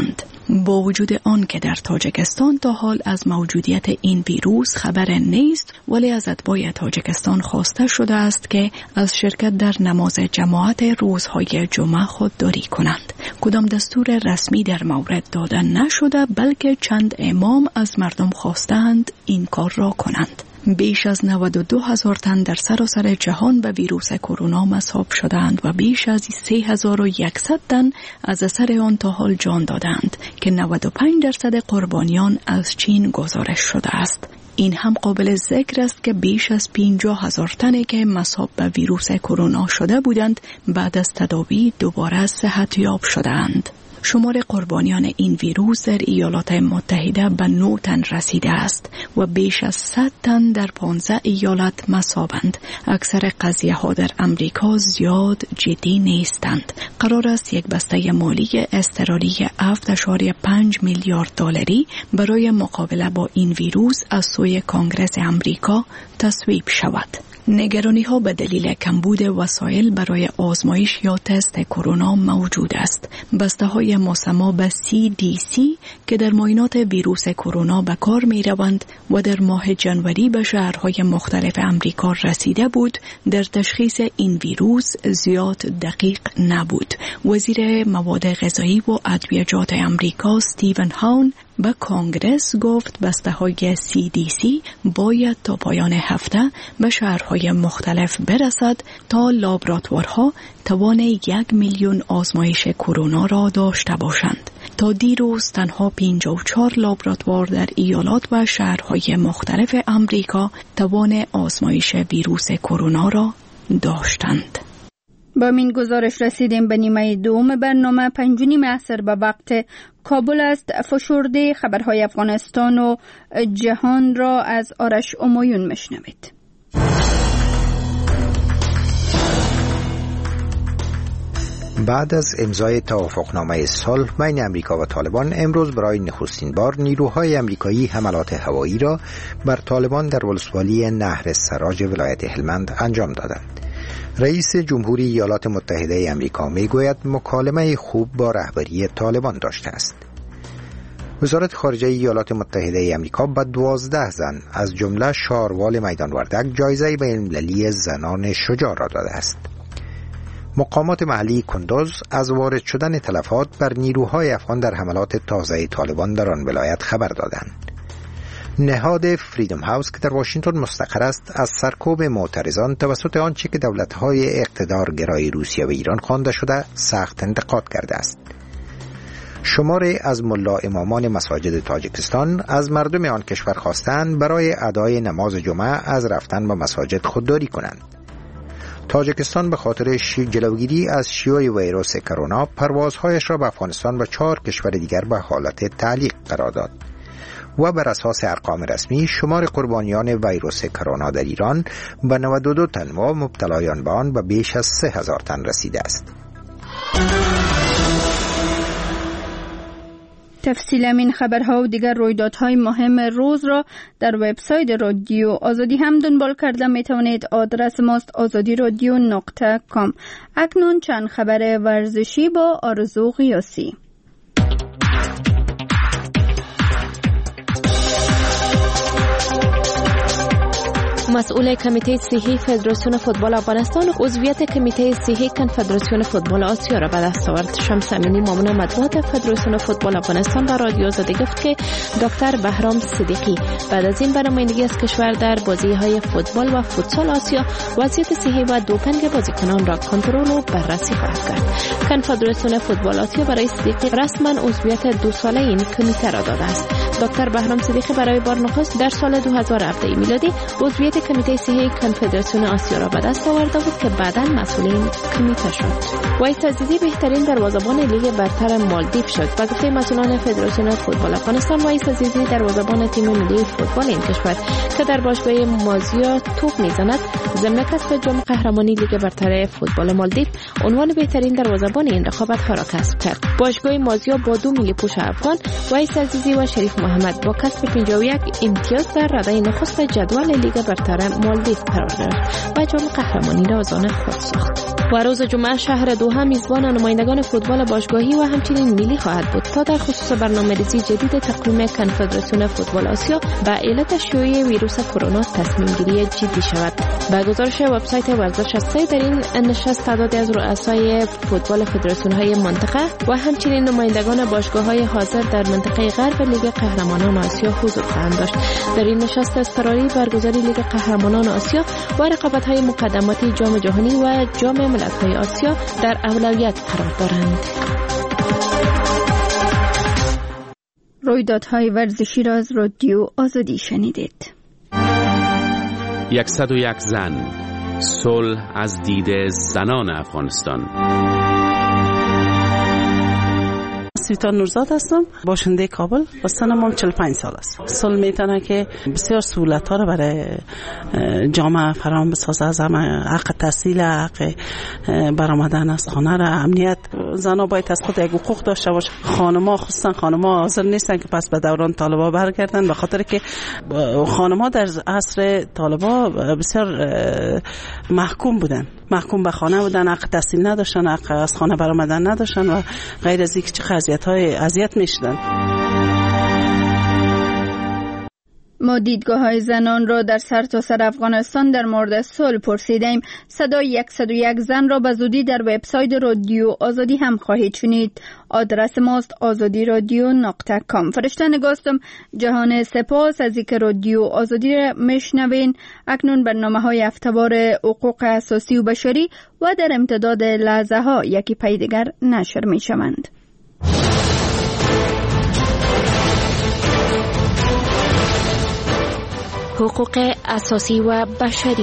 Speaker 12: با وجود آن که در تاجیکستان تا حال از موجودیت این ویروس خبر نیست، ولی از اتباع تاجیکستان خواسته شده است که از شرکت در نماز جماعت روزهای جمعه خودداری کنند. کدام دستور رسمی در مورد داده نشده، بلکه چند امام از مردم خواستند این کار را کنند. بیش از نود و دو هزار تن در سراسر جهان به ویروس کرونا مصاب شدند و بیش از سه هزار و صد تن از اثر آن تا حال جان دادند که نود و پنج درصد قربانیان از چین گزارش شده است. این هم قابل ذکر است که بیش از پنجاه هزار تنی که مصاب به ویروس کرونا شده بودند بعد از تداوی دوباره صحتیاب شدند. شمار قربانیان این ویروس در ایالات متحده به نه تن رسیده است و بیش از صد تن در پانزده ایالت مصابند. اکثر قضیه ها در امریکا زیاد جدی نیستند. قرار است یک بسته مالی استرالی هفت اشاریه پنج میلیارد دلاری برای مقابله با این ویروس از سوی کنگره امریکا تصویب شود. نگرانی ها به دلیل کمبود وسایل برای آزمایش یا تست کرونا موجود است. بسته های مسمى به سی دی سی که در معاینات ویروس کرونا به کار می روند و در ماه جنوری به شهرهای مختلف امریکا رسیده بود، در تشخیص این ویروس زیاد دقیق نبود. وزیر مواد غذایی و ادویه‌جات امریکا استیون هاون به کانگرس گفت بسته های سی دی سی باید تا پایان هفته به شهرهای مختلف برسد تا لابراتوارها توان یک میلیون آزمایش کرونا را داشته باشند. تا دیروز تنها پنجاه و چهار لابراتوار در ایالات و شهرهای مختلف امریکا توان آزمایش ویروس کرونا را داشتند.
Speaker 1: با این گزارش رسیدیم به نیمه دوم برنامه. پنج و نیم عصر به وقت کابل است. فشرده خبرهای افغانستان و جهان را از آرش امایون مشنوید.
Speaker 2: بعد از امضای توافقنامه صلح بین امریکا و طالبان، امروز برای نخستین بار نیروهای امریکایی حملات هوایی را بر طالبان در ولسوالی نهر سراج ولایت هلمند انجام دادند. رئیس جمهوری ایالات متحده امریکا میگوید مکالمه خوب با رهبری طالبان داشته است. وزارت خارجه ایالات متحده امریکا به دوازده زن از جمله شاروال میدان وردک جایزه بین‌المللی زنان شجاع را داده است. مقامات محلی کندوز از وارد شدن تلفات بر نیروهای افغان در حملات تازه طالبان در آن ولایت خبر دادند. نهاد فریدم هاوس که در واشنگتن مستقر است، از سرکوب معترضان توسط آنچه که دولت‌های اقتدارگرای روسیه و ایران خوانده شده سخت انتقاد کرده است. شماری از ملا امامان مساجد تاجیکستان از مردم آن کشور خواستند برای ادای نماز جمعه از رفتن به مساجد خودداری کنند. تاجیکستان به خاطر جلوگیری از شیوع ویروس کرونا پروازهایش را به افغانستان و چهار کشور دیگر به حالت تعلیق قرار داد و بر اساس ارقام رسمی شمار قربانیان ویروس کرونا در ایران به نود و دو تن و مبتلایان به آن به بیش از سه هزار تن رسیده است.
Speaker 1: تفصیل این خبرها و دیگر رویدادهای مهم روز را در وبسایت رادیو آزادی هم دنبال کرده می توانید. آدرس ماست آزادی رادیو نقطه کام. اکنون چند خبر ورزشی با آرزو قیاسی.
Speaker 20: مسئول کمیته صحی فدراسیون فوتبال افغانستان و عضویت کمیته صحی کنفدراسیون فوتبال آسیا را به دست آورد. شمس امینی مامور مطبوعات فدراسیون فوتبال افغانستان به رادیو آزادی گفت که دکتر بهرام صدیقی بعد از این برنامه‌نمایی از کشور در بازی‌های فوتبال و فوتسال آسیا وضعیت صحی و دوپنگ بازیکنان را کنترل و بررسی خواهد کرد. کنفدراسیون فوتبال آسیا برای صدیقی رسما عضویت دو ساله این کمیته را داده است. دکتر بهرام صدیقی برای بار نخست در سال دو هزار و هفده میلادی عضویت کمیته صحی کنفدراسیون آسیا را به دست آورده بود که بعداً مسئول این کمیته شد. وحید عزیزی بهترین دروازه‌بان لیگ برتر مالدیو شد. به گفته مسئولان فدراسیون فوتبال افغانستان، وحید عزیزی دروازه‌بان تیم ملی فوتبال این کشور که در باشگاه مازیا توپ میزند، ضمن کسب جام قهرمانی لیگ برتر فوتبال مالدیو عنوان بهترین دروازه‌بان این رقابت‌ها را کسب کرد. باشگاه مازیا با دو میلی پوش افغان، وحید عزیزی و شریف محمد با کسب پنجاه و یک امتیاز در رده نخست جدول لیگ برتر کشور مالدیو قرار گرفت و جام قهرمانی را از آن خود ساخت. و روز جمعه شهر دوحه میزبان نمایندگان فوتبال باشگاهی و همچنین ملی خواهد بود تا در خصوص برنامه‌ریزی جدید تقویم کنفدراسیون فوتبال آسیا به علت شیوع ویروس کرونا تصمیم گیری جدی شود. با گزارش وبسایت ورزش سه در این نشست تعدادی از رؤسای فوتبال فدراسیون‌های منطقه و همچنین نمایندگان باشگاه‌های حاضر در منطقه غرب لیگ قهرمانان آسیا حضور خواهند داشت. در این نشست اضطراری برگزاری لیگ قهرمانان آسیا و رقابت‌های مقدماتی جام جهانی و جام ملت‌های آسیا در اولویت قرار دارند.
Speaker 1: رویدادهای ورزشی را از رادیو آزادی شنیدید.
Speaker 21: صد و یک زن، صلح از دید زنان افغانستان.
Speaker 22: سویتا نورزاد هستم، باشنده کابل و سنم هم چهل و پنج سال است. صلح میتونه که بسیار سهولت‌ها را برای جامعه فراهم بسازه، از همه حق تحصیل، حق برآمدن از خانه را، امنیت. زنها باید از خود یک حقوق داشته باشه. خانم‌ها خصوصا خانم‌ها حاضر نیستن که پس به دوران طالبا برگردن، به خاطر که خانم‌ها در عصر طالبا بسیار محکوم بودن، محکوم به خانه بودن، حق تحصیل نداشتن، حق از خانه برآمدن نداشتن و غیر از اینکه چه اذیت‌های اذیت می‌شدن.
Speaker 1: ما دیدگاه های زنان را در سرتاسر سر افغانستان در مورد صلح پرسیدیم. صدای صد و یک زن را به زودی در وبسایت رادیو آزادی هم خواهید شنید. آدرس ماست آزادی رادیو نقطه کام. فرشته نگاستم. جهان سپاس از اینکه رادیو آزادی را میشنوین. اکنون برنامه های هفته‌وار حقوق اساسی و بشری و در امتداد لحظه ها یکی پی دیگر نشر می شوند.
Speaker 20: حقوق اساسی و بشری.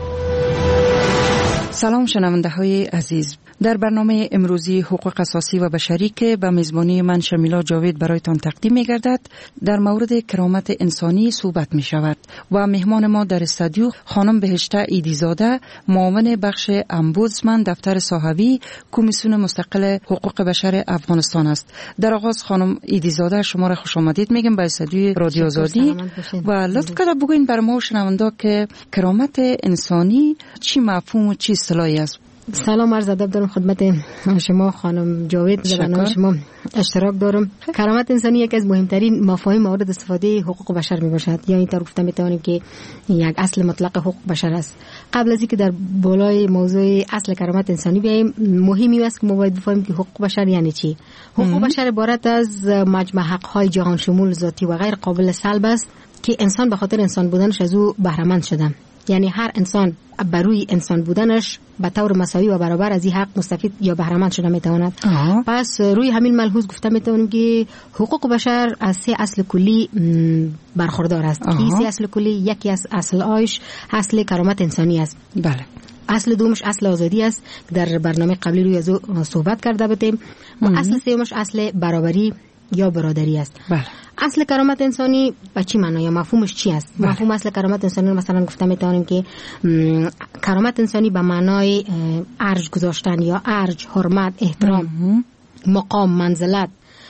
Speaker 23: سلام شنونده های عزیز، در برنامه امروزی حقوق اساسی و بشری که به میزبانی من شمیلا جاوید برایتان تقدیم می گردد، در مورد کرامت انسانی صحبت می شود و مهمان ما در استودیو خانم بهشته ایدیزاده، معاون بخش امبودسمن دفتر صحوی کمیسیون مستقل حقوق بشر افغانستان است. در آغاز خانم ایدیزاده شما را خوش آمدید میگم به استودیو رادیو آزادی و لطف کرده بگوین بر ما شنونده که کرامت انسانی چی مفهوم و چی اصطلاحی است.
Speaker 24: سلام عرض ادب دارم خدمت شما خانم جاوید، در برنامه شما اشتراک دارم. کرامت انسانی یکی از مهمترین مفاهیم مورد استفاده حقوق بشر می باشد، یا اینطور گفته می توانیم که یک اصل مطلق حقوق بشر است. قبل از اینکه در بالای موضوع اصل کرامت انسانی بیاییم، مهمی است که ما باید بفهمیم که حقوق بشر یعنی چی. حقوق بشر عبارت از مجموع حق‌های جهان شمول ذاتی و غیر قابل سلب است که انسان به خاطر انسان بودنش از او بهره مند شده. یعنی هر انسان بروی انسان بودنش به طور مساوی و برابر از این حق مستفید یا بهره مند شده میتواند. پس روی همین ملحوظ گفته میتونیم که حقوق بشر از سه اصل کلی برخوردار است. این سه اصل کلی یکی از اصل آیش اصل کرامت انسانی است.
Speaker 23: بله.
Speaker 24: اصل دومش اصل آزادی است که در برنامه قبلی روی از صحبت کرده بودیم و اصل سومش اصل برابری یا برادری است.
Speaker 23: بله.
Speaker 24: اصل کرامت انسانی به چی معنی یا مفهومش چی است؟ بله. مفهوم اصل کرامت انسانی مثلا گفته میتونیم که کرامت انسانی به معنای ارج گذاشتن یا ارج، حرمت، احترام، مقام، منزلت.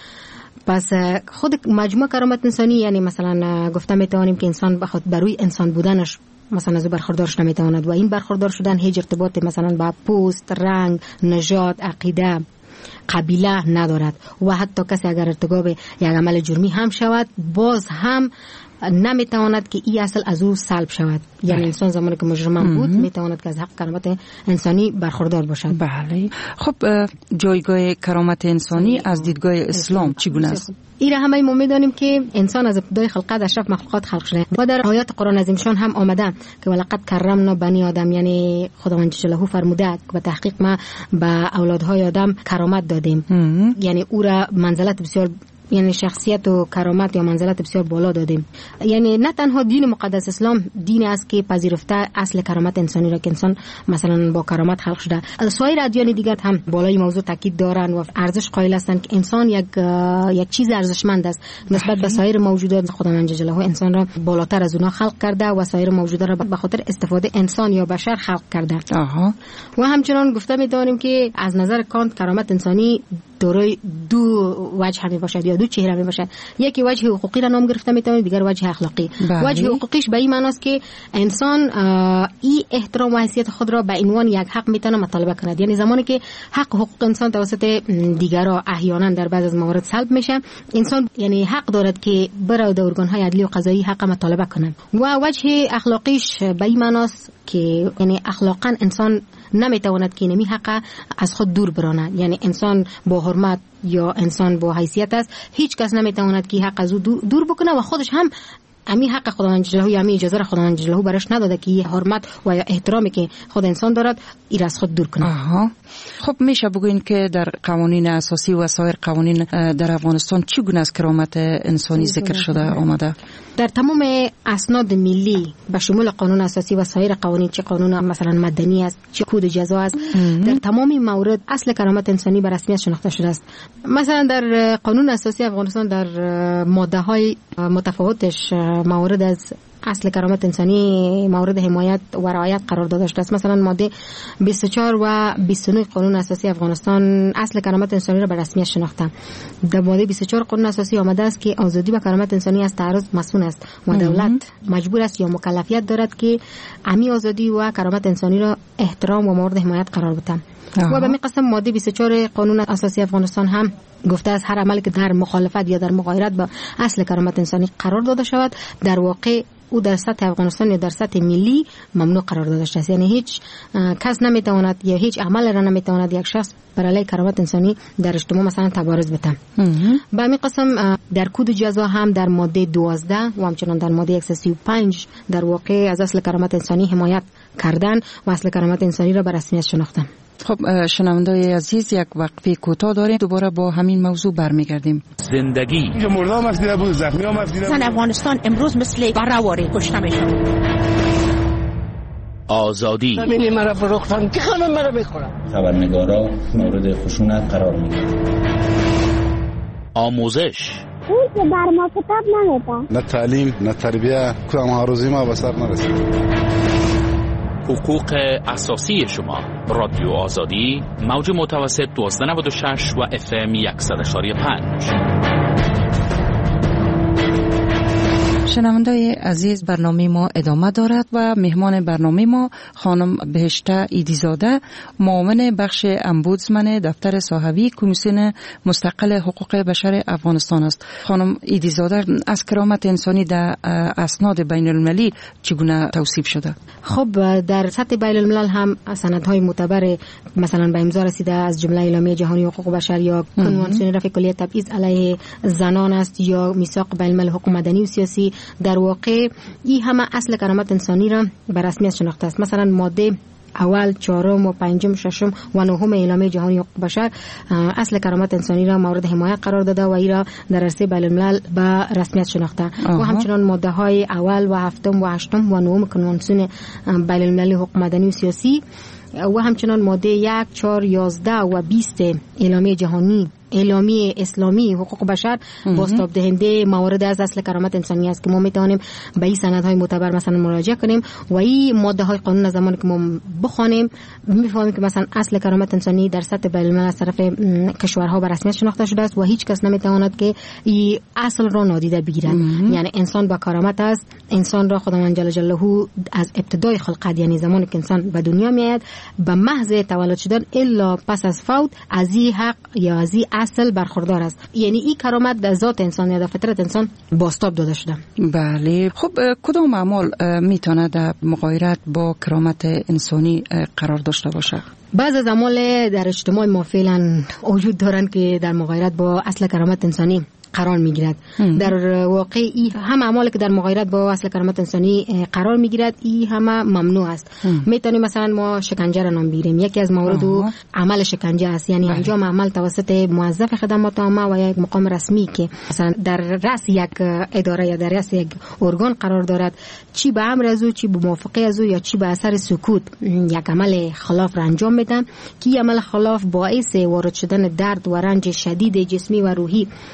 Speaker 24: پس خود مجموع کرامت انسانی یعنی مثلا گفته میتونیم که انسان بخواد بروی انسان بودنش مثلا از برخوردار شده میتواند و این برخوردار شدن هیچ ارتباط مثلا با پوست، رنگ، نژاد، عقیده، قبیله ندارد و حتی کسی اگر ارتکاب یک عمل جرمی هم شود باز هم نمیتواند که این اصل از او سلب شود. یعنی انسان زمانی که مجرم بود میتواند که از حق کرامت انسانی برخوردار باشد.
Speaker 23: بله. خب جایگاه کرامت انسانی از دیدگاه اسلام چگونه است؟
Speaker 24: این را همه ما میدانیم که انسان از ابتدای خلقت اشرف مخلوقات خلق شده و در آیات قرآن عظیمشان هم آمده که ولقد کرمنا بنی آدم، یعنی خداوند جلاله فرموده که به تحقیق ما به اولادهای آدم کرامت دادیم. یعنی او را منزلت بسیار، یعنی شخصیت و کرامت یا منزلت بسیار بالا دادیم. یعنی نه تنها دین مقدس اسلام دین است که پذیرفته اصل کرامت انسانی را که انسان مثلا با کرامت خلق شده. سایر ادیان دیگر هم بالای موضوع تاکید دارند و ارزش قائل هستند که انسان یک یک چیز ارزشمند است نسبت به سایر موجودات. خداوند جلاله انسان را بالاتر از اونها خلق کرده و سایر موجودات را به خاطر استفاده انسان یا بشر خلق کرده.
Speaker 23: آها.
Speaker 24: و همچنان گفته می دانیم که از نظر کانت کرامت انسانی دارای دو وجه می باشد یا دو چهره می باشد. یکی وجه حقوقی را نام گرفته می توانید، دیگر وجه اخلاقی. بله. وجه حقوقیش به این معناست که انسان این احترام و حیثیت خود را به عنوان یک حق میتونه مطالبه کند. یعنی زمانی که حق حقوق انسان توسط دیگران احیانا در بعض از موارد سلب میشه، انسان یعنی حق دارد که برای ارگان‌های عدلی و قضایی حق مطالبه کنند. و وجه اخلاقیش به این معناست که یعنی اخلاقا انسان نمیتواند که نمی حق از خود دور براند. یعنی انسان با حرمت یا انسان با حیثیت است، هیچ کس نمیتواند که حق از او دور بکنه و خودش هم امی حق خداوند جلاله یا امی اجازه را خداوند جلاله برش نداده که یه حرمت و یا احترامی که خود انسان دارد این از خود دور کنه.
Speaker 23: آها. خب میشه بگوین که در قوانین اساسی و سایر قوانین در افغانستان چگونه از کرامت انسانی ذکر شده آمده؟
Speaker 24: در تمام اسناد ملی به شمول قانون اساسی و سایر قوانین، چه قانون مثلا مدنی است چه کد جزا است، در تمام موارد اصل کرامت انسانی به رسمیت شناخته شده است. مثلا در قانون اساسی افغانستان در ماده های متفاوتش موارد از اصل کرامت انسانی مورد حمایت و رعایت قرار داده شده است. مثلا ماده بیست و چهار و بیست و نه قانون اساسی افغانستان اصل کرامت انسانی را به رسمیت شناخته. در ماده بیست و چهار قانون اساسی آمده است که آزادی و کرامت انسانی از تعرض مسئول است و دولت مجبور است یا مکلفیت دارد که امی آزادی و کرامت انسانی را احترام و مورد حمایت قرار بده. و به می قسم ماده بیست و چهار قانون اساسی افغانستان هم گفته است هر عملی که در مخالفت یا در مغایرت با اصل کرامت انسانی قرار داده شود در واقع او در سطح افغانستان یا در سطح ملی ممنوع قرار داده شده است. یعنی هیچ کس نمیتواند یا هیچ عمل را نمیتواند یک شخص بر علیه کرامت انسانی در اجتماع مثلا تبارز بده. به همین قسم در کد جزا هم در ماده دوازده و همچنان در ماده صد و سی و پنج در واقع از اصل کرامت انسانی حمایت کردن و اصل کرامت انسانی را به رسمیت شناختن.
Speaker 23: خب شنونده‌های عزیز یک وقفه کوتاه داریم، دوباره با همین موضوع برمیگردیم.
Speaker 21: زندگی
Speaker 3: مردم افدیده بود، زخمی هم افدیده بود.
Speaker 6: افغانستان امروز مثل برآوری کشته میشد.
Speaker 21: آزادی
Speaker 3: همین مرا فروختن که خانم مرا بخورن.
Speaker 7: خبرنگارا مورد خشونت قرار میگیرن.
Speaker 21: آموزش
Speaker 10: اون که بر ما کتاب نمیده.
Speaker 3: نه تعلیم نه تربیه، کدام هاروزی ما به سر نرسید.
Speaker 21: حقوق اساسی شما. رادیو آزادی موج متوسط دویست و نود و شش و اف ام صد و شش و پنج.
Speaker 23: شنونده‌های عزیز، برنامه ما ادامه دارد و مهمان برنامه ما خانم بهشته ایدیزاده، معاون بخش امبودسمن دفتر صحوی کمیسیون مستقل حقوق بشر افغانستان است. خانم ایدیزاده، از کرامت انسانی در اسناد بین المللی چگونه توصیف شده؟
Speaker 24: خب در سطح بین الملل هم سندهای معتبر مثلا به امضا رسیده از جمله اعلامیه جهانی حقوق بشر یا کنوانسیون رفع کلیه تبعیض علیه زنان است یا میثاق بین الملل حقوق مدنی و سیاسی. در واقع این همه اصل کرامت انسانی را به رسمیت شناخته است. مثلا ماده اول، چهارم و پنجم، ششم و نهم اعلامیه جهانی حقوق بشر اصل کرامت انسانی را مورد حمایت قرار داده و این را در عرصه بین الملل به رسمیت شناخته. و همچنان ماده های اول و هفتم و هشتم و نهم کنوانسیون بین المللی حقوق مدنی و سیاسی و همچنان ماده یک، چهار، یازده و بیست اعلامیه جهانی اعلامیه اسلامی حقوق بشر بازتاب دهنده موارد از اصل کرامت انسانی است که ما میتوانیم به این سندهای معتبر مثلا مراجعه کنیم و این ماده های قانون از زمانی که ما بخوانیم میفهمیم که مثلا اصل کرامت انسانی در سطح بین الملل از طرف کشورها به رسمیت شناخته شده است و هیچ کس نمیتواند که این اصل را نادیده بگیرد. یعنی انسان با کرامت است. انسان را خداوند جل جلاله از ابتدای خلقت، یعنی زمانی که انسان به دنیا میاد، به محض تولد شدن الا پس از فوت از این حق یا از این اصل برخوردار است. یعنی این کرامت در ذات انسان یا در فطرت انسان بازتاب داده شده.
Speaker 23: بله. خب کدام اعمال میتونه در مغایرت با کرامت انسانی قرار داشته باشه؟
Speaker 24: بعض از اعمال در اجتماع ما فعلا وجود دارند که در مغایرت با اصل کرامت انسانی قرار میگیرد. در واقع این هم اعمالی که در مغایرت با اصل کرامت انسانی قرار میگیرد این همه ممنوع است. میتونیم مثلا ما شکنجه را نام بگیریم. یکی از موارد عمل شکنجه است، یعنی انجام عمل توسط موظف خدمات عامه و یک مقام رسمی که مثلا در رأس یک اداره یا در رأس یک ارگان قرار دارد، چی به امر از او، چی به موافقه از او یا چی به اثر سکوت یک عمل خلاف را انجام میدن که عمل خلاف باعث وارد شدن درد و رنج شدید جسمی و روحی بر شخص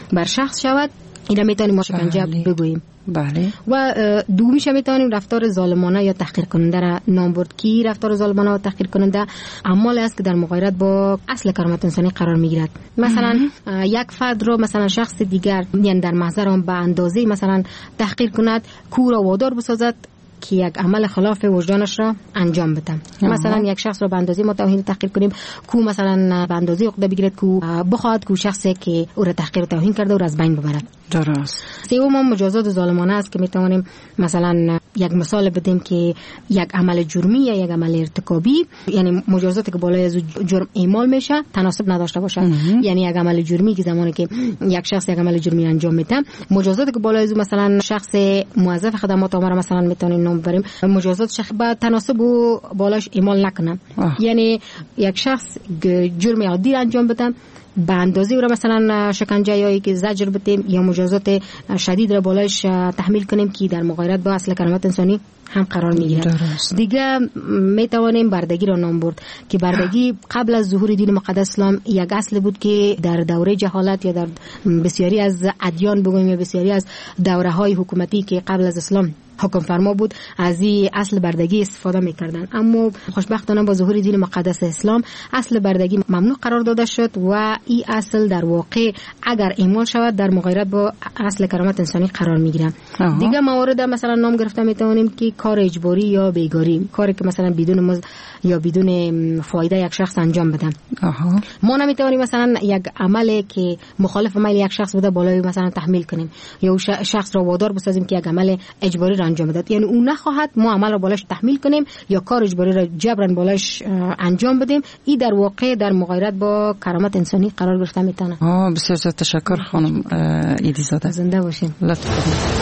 Speaker 24: شخص شود، اینا میتونیم ما شکنجه بگوییم.
Speaker 23: بله.
Speaker 24: و دومیش میتونیم رفتار ظالمانه یا تحقیر کننده را نام برد. کی رفتار ظالمانه و تحقیر کننده اعمالی است که در مغایرت با اصل کرامت انسانی قرار میگیرد. مثلا یک فرد رو مثلا شخص دیگر یعنی در محضر آن به اندازه مثلا تحقیر کند، کو را وادار بسازد که یک عمل خلاف وجدانش را انجام بده. مثلا یک شخص رو به اندازه ما توهین تحقیر کنیم، کو مثلا به اندازه عقده بگیرد، کو بخواد کو شخصی که او را تحقیر و توهین کرده او را از بین ببرد.
Speaker 23: درست.
Speaker 24: سوم مجازات ظالمانه است که میتوانیم مثلا یک مثال بدیم که یک عمل جرمی یا یک عمل ارتکابی، یعنی مجازاتی که بالای از جرم اعمال میشه تناسب نداشته باشه. یعنی یک عمل جرمی که زمانی که یک شخص یک عمل جرمی انجام میده، مجازاتی که بالای از مثلا شخص موظف خدمات عامه مثلا میتونیم نام بریم، مجازات شخص با تناسب و بالاش اعمال نکنه. یعنی یک شخص جرم عادی انجام بده به اندازه او را مثلا شکنجه یا که زجر بدیم یا مجازات شدید را بالایش تحمیل کنیم که در مغایرت با اصل کرامت انسانی هم قرار میگیرد. دیگه می توانیم بردگی را نام برد که بردگی قبل از ظهور دین مقدس اسلام یک اصل بود که در دوره جهالت یا در بسیاری از ادیان بگویم یا بسیاری از دوره های حکومتی که قبل از اسلام حکم فرما بود از این اصل بردگی استفاده میکردن. اما خوشبختانه با ظهور دین مقدس اسلام اصل بردگی ممنوع قرار داده شد و این اصل در واقع اگر اعمال شود در مغایرت با اصل کرامت انسانی قرار میگیرن. دیگه موارد مثلا نام گرفته میتوانیم که کار اجباری یا بیگاری، کاری که مثلا بدون مز... یا بدون فایده یک شخص انجام بدن.
Speaker 23: آها.
Speaker 24: ما نمیتوانیم مثلا یک عملی که مخالف میل یک شخص بوده بالای مثلا تحمیل کنیم یا شخص را وادار بسازیم که یک عمل اجباری را انجام بده، یعنی اون نخواهد ما عمل را بالاش تحمیل کنیم یا کار اجباری را جبران بالاش انجام بدیم. این در واقع در مغایرت با کرامت انسانی قرار گرفته میتونه.
Speaker 23: آه بسیار زیاد تشکر خانم ایدی زاده.
Speaker 24: زنده باشین.
Speaker 23: لطفا.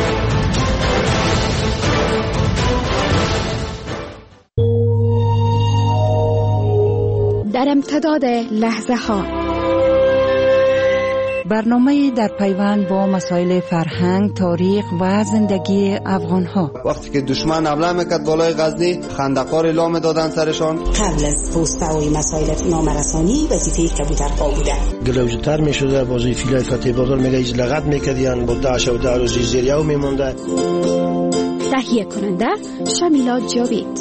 Speaker 12: در امتداد لحظه ها
Speaker 23: برنامه در پیوند با مسائل فرهنگ، تاریخ و زندگی افغان ها.
Speaker 8: وقتی که دشمن حمله میکرد بالای غزنی، خندقار اعلام دادن سرشان.
Speaker 9: قبل از پست‌های مسائل نامرسانی وظیفه کبوترها بوده.
Speaker 11: گلوجتر میشده بازی فیلای فتح بازار میگه ایز لغت میکردین با داعش و در روزی زیریو میمونده.
Speaker 12: تهیه کننده شمیلا جاوید.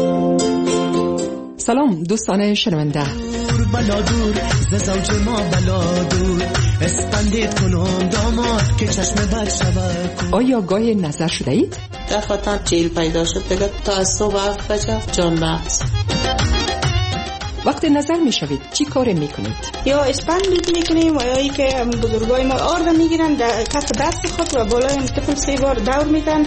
Speaker 13: سلام دوستان شنونده. بلادور ز زوج ما بلادور اسپندید کنم داماد که چشم بد شود. آیا گاهی نظر شده اید؟
Speaker 25: دفعتا جیل پیدا شد دیگه تا از صبح هفت بجه جان بحث.
Speaker 13: وقتی نظر می شوید چی کار می کنید؟
Speaker 25: یا اسپند می کنیم و یا ای که بزرگای ما آرد می گیرن در کف دست خود و بالای طفل سه بار دور میدن.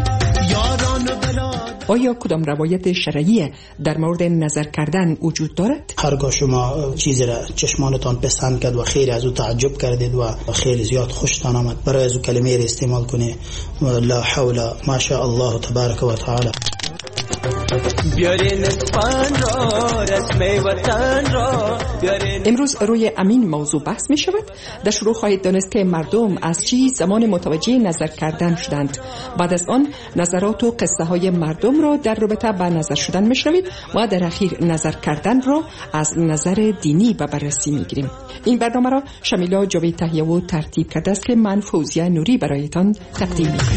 Speaker 13: آیا کدام روایت شرعی در مورد نظر کردن وجود دارد؟
Speaker 11: هرگاه شما چیزی را چشمانتان پسند کرد و خیلی از او تعجب کردید و خیلی زیاد خوشتان آمد، برای از او کلمه را استعمال کنید لا حول ما شاء الله تبارک و تعالی.
Speaker 13: بیارین اسپان را رسم وطن را بیارین. امروز روی امین موضوع بحث می شود. در شروع خواهید دانست که مردم از چی زمان متوجه نظر کردن شدند. بعد از آن نظرات و قصه های مردم را در رابطه با نظر شدن می شنوید و در اخیر نظر کردن را از نظر دینی به بررسی می گیریم. این برنامه را شمیلا جاوید تهیه و ترتیب کرده است که من فوزیه نوری برایتان تقدیم می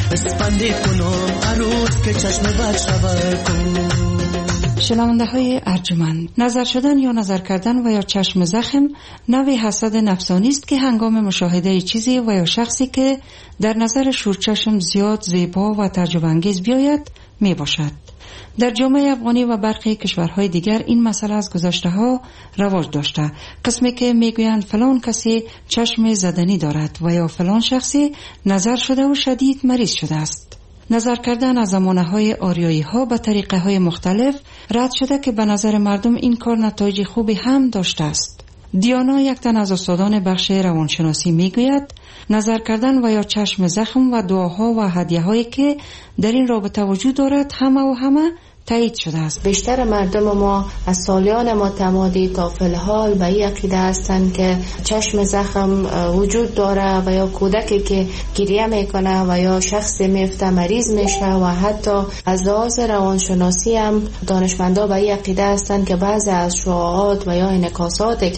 Speaker 13: کنم.
Speaker 23: شنونده های ارجمند، نظر شدن یا نظر کردن و یا چشم زخم نوعی حسد نفسانی است که هنگام مشاهده چیزی و یا شخصی که در نظر شورچشم زیاد زیبا و تعجب انگیز بیاید می باشد. در جامعه افغانی و برخی کشورهای دیگر این مسئله از گذشته ها رواج داشته. قسمی که میگویند فلان کسی چشم زدنی دارد و یا فلان شخصی نظر شده و شدید مریض شده است. نظر کردن از زمانه های آریایی ها به طریقه های مختلف رد شده که به نظر مردم این کار نتایج خوبی هم داشته است. دیانا، یک تن از استادان بخش روانشناسی، میگوید نظر کردن و یا چشم زخم و دعاها و هدیه هایی که در این رابطه وجود دارد همه و همه تایید شده است.
Speaker 25: بیشتر مردم ما از سالیان معتمدی تا فی‌الحال به این عقیده هستند که چشم زخم وجود داره و یا کودکی که گریه میکنه و یا شخصی میفته مریض میشه و حتی از لحاظ روانشناسی هم دانشمندا به این عقیده هستند که بعضی از شعاعات و یا انعکاساتی که هست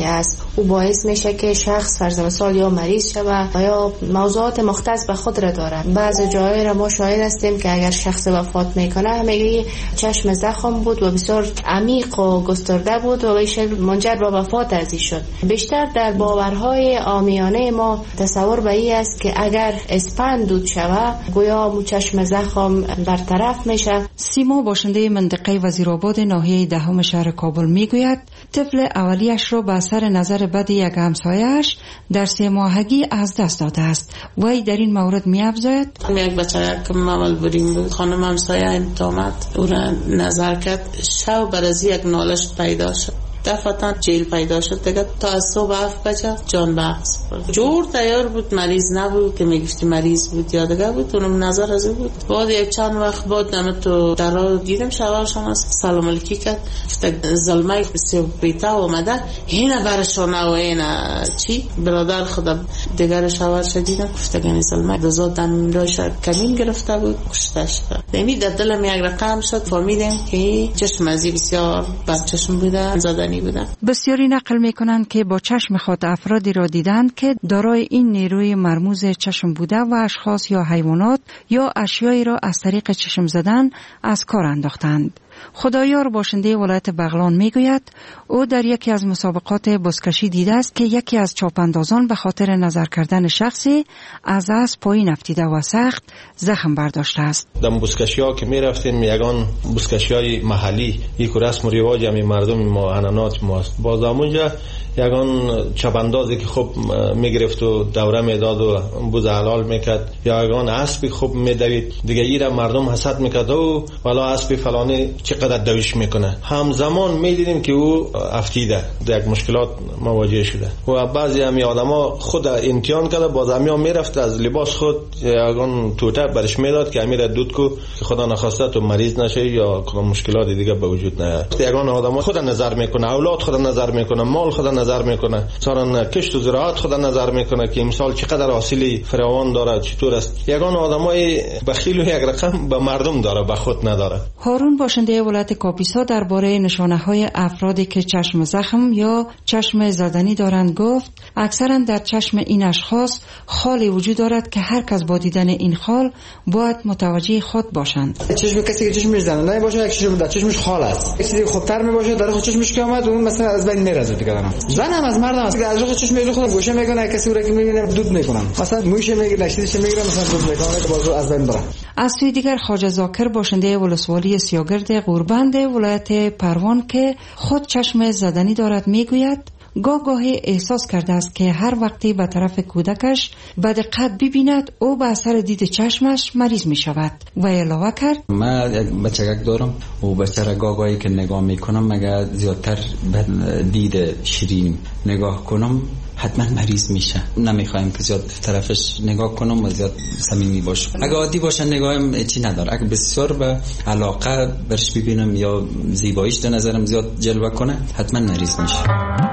Speaker 25: او باعث میشه که شخص فرض مثال یا مریض شود و یا موضوعات مختص به خود را داره. بعضی جاهای را ما شاهد هستیم که اگر شخص وفات میکنه همگی چشم زخم بود و بسیار عمیق و گسترده بود و منجر به وفات ازی شد. بیشتر در باورهای عامیانه ما تصور به این است که اگر اسپند دود شود گویا مو چشم زخم برطرف میشه.
Speaker 23: سیما باشنده منطقه وزیرآباد ناحیه دهم شهر کابل میگوید طفل اولیش را به اثر نظر بد یک همسایه‌اش در سه ماهگی از دست داده است. وی در این مورد می‌افزاید:
Speaker 4: یک بچه که مول بریم بود، خانم همسایه انت آمد او را نظر کرد، شو بر از یک نالش پیدا شد، دفعتا جیل پیدا شد دیگه. تا از صبح هفت بچه جان بخص جور تیار بود، مریض نبود که میگفتی مریض بود یا دیگه بود، اونم نظر از بود. بعد یک چند وقت بعد نمه تو در را دیدم شوارشان است، سلام علیکی کرد، گفته ظلمه سی بیتا آمده اینه برشانه و اینه چی برادر خدا دیگر شوارش دیدم، گفته گنی ظلمه دوزاد دم راش کمین گرفته بود کشته شد. نمی در دلم یک رقم شد، فهمیدم که چشم ازی بسیار بد چشم بوده، زدنی بوده.
Speaker 23: بسیاری نقل میکنند که با چشم خود افرادی را دیدند که دارای این نیروی مرموز چشم بوده و اشخاص یا حیوانات یا اشیایی را از طریق چشم زدن از کار انداختند. خدایار باشنده ولایت بغلان میگوید او در یکی از مسابقات بزکشی دیده است که یکی از چاپاندازان به خاطر نظر کردن شخصی از اسب پایین افتیده و سخت زخم برداشته است.
Speaker 5: در بزکشی ها که می رفتیم یگان بزکشی های محلی یک رسم و رواج همی مردم ما انانات ماست. باز همونجا یگان چاپاندازی که خوب میگرفت و دوره میداد و بوز حلال میکرد یا یگان اسبی خوب میدوید دیگه ایره مردم حسد میکرد و والا اسبی فلانی چقدر دویش میکنه. همزمان میدیدیم که او افتیده یک مشکلات مواجه شده و بعضی همی آدما خود امتحان کرده باز همی میرفت از لباس خود یگان توته برش میداد که امیر دود کو که خدا نخواسته تو مریض نشه یا کدام مشکلات دیگه به وجود نیاد. یگان آدما خود نظر میکنه، اولاد خود نظر میکنه، مال خود نظر میکنه، سارن کشت و زراعت خود نظر میکنه که امسال چقدر حاصلی فراوان داره چطور است. یگان آدمای بخیل و یک رقم به مردم داره به خود نداره.
Speaker 23: هارون باشنده ولایت کاپیسا درباره نشانه‌های افرادی که چشم زخم یا چشم زدنی دارند گفت اکثرا در چشم این اشخاص خالی وجود دارد که هر کس با دیدن این خال باید متوجه خود باشند.
Speaker 15: چشم کسی که چشمش زننده باشه یک چشم در چشمش خال است، کسی خوبتر میباشه در خود چشمش که اومد اون مثلا از بین میرزه دیگه. زن هم از مرد هم از رخ چشم میره خود گوشه میکنه، کسی رو که میبینه دود میکنن، مثلا موشه میگیره لشتیش میگیره مثلا دود میکنه که بازو از بین بره.
Speaker 23: از سوی دیگر خواجه زاکر باشنده ولسوالی سیاگرد قوربند ولایت پروان که خود چشم زدنی دارد میگوید گاه گاهی احساس کرده است که هر وقتی به طرف کودکش به دقت ببیند او به اثر دید چشمش مریض می شود و علاوه کرد
Speaker 16: من یک بچگک دارم و بچه را گاه گاهی که نگاه می کنم مگر زیادتر به دید شیرین نگاه کنم حتما مریض میشه. نمیخوایم که زیاد طرفش نگاه کنم و زیاد صمیمی باشه. اگه عادی باشه نگاهم چی نداره، اگه بسیار به علاقه برش ببینم یا زیباییش در نظرم زیاد جلوه کنه حتما مریض میشه.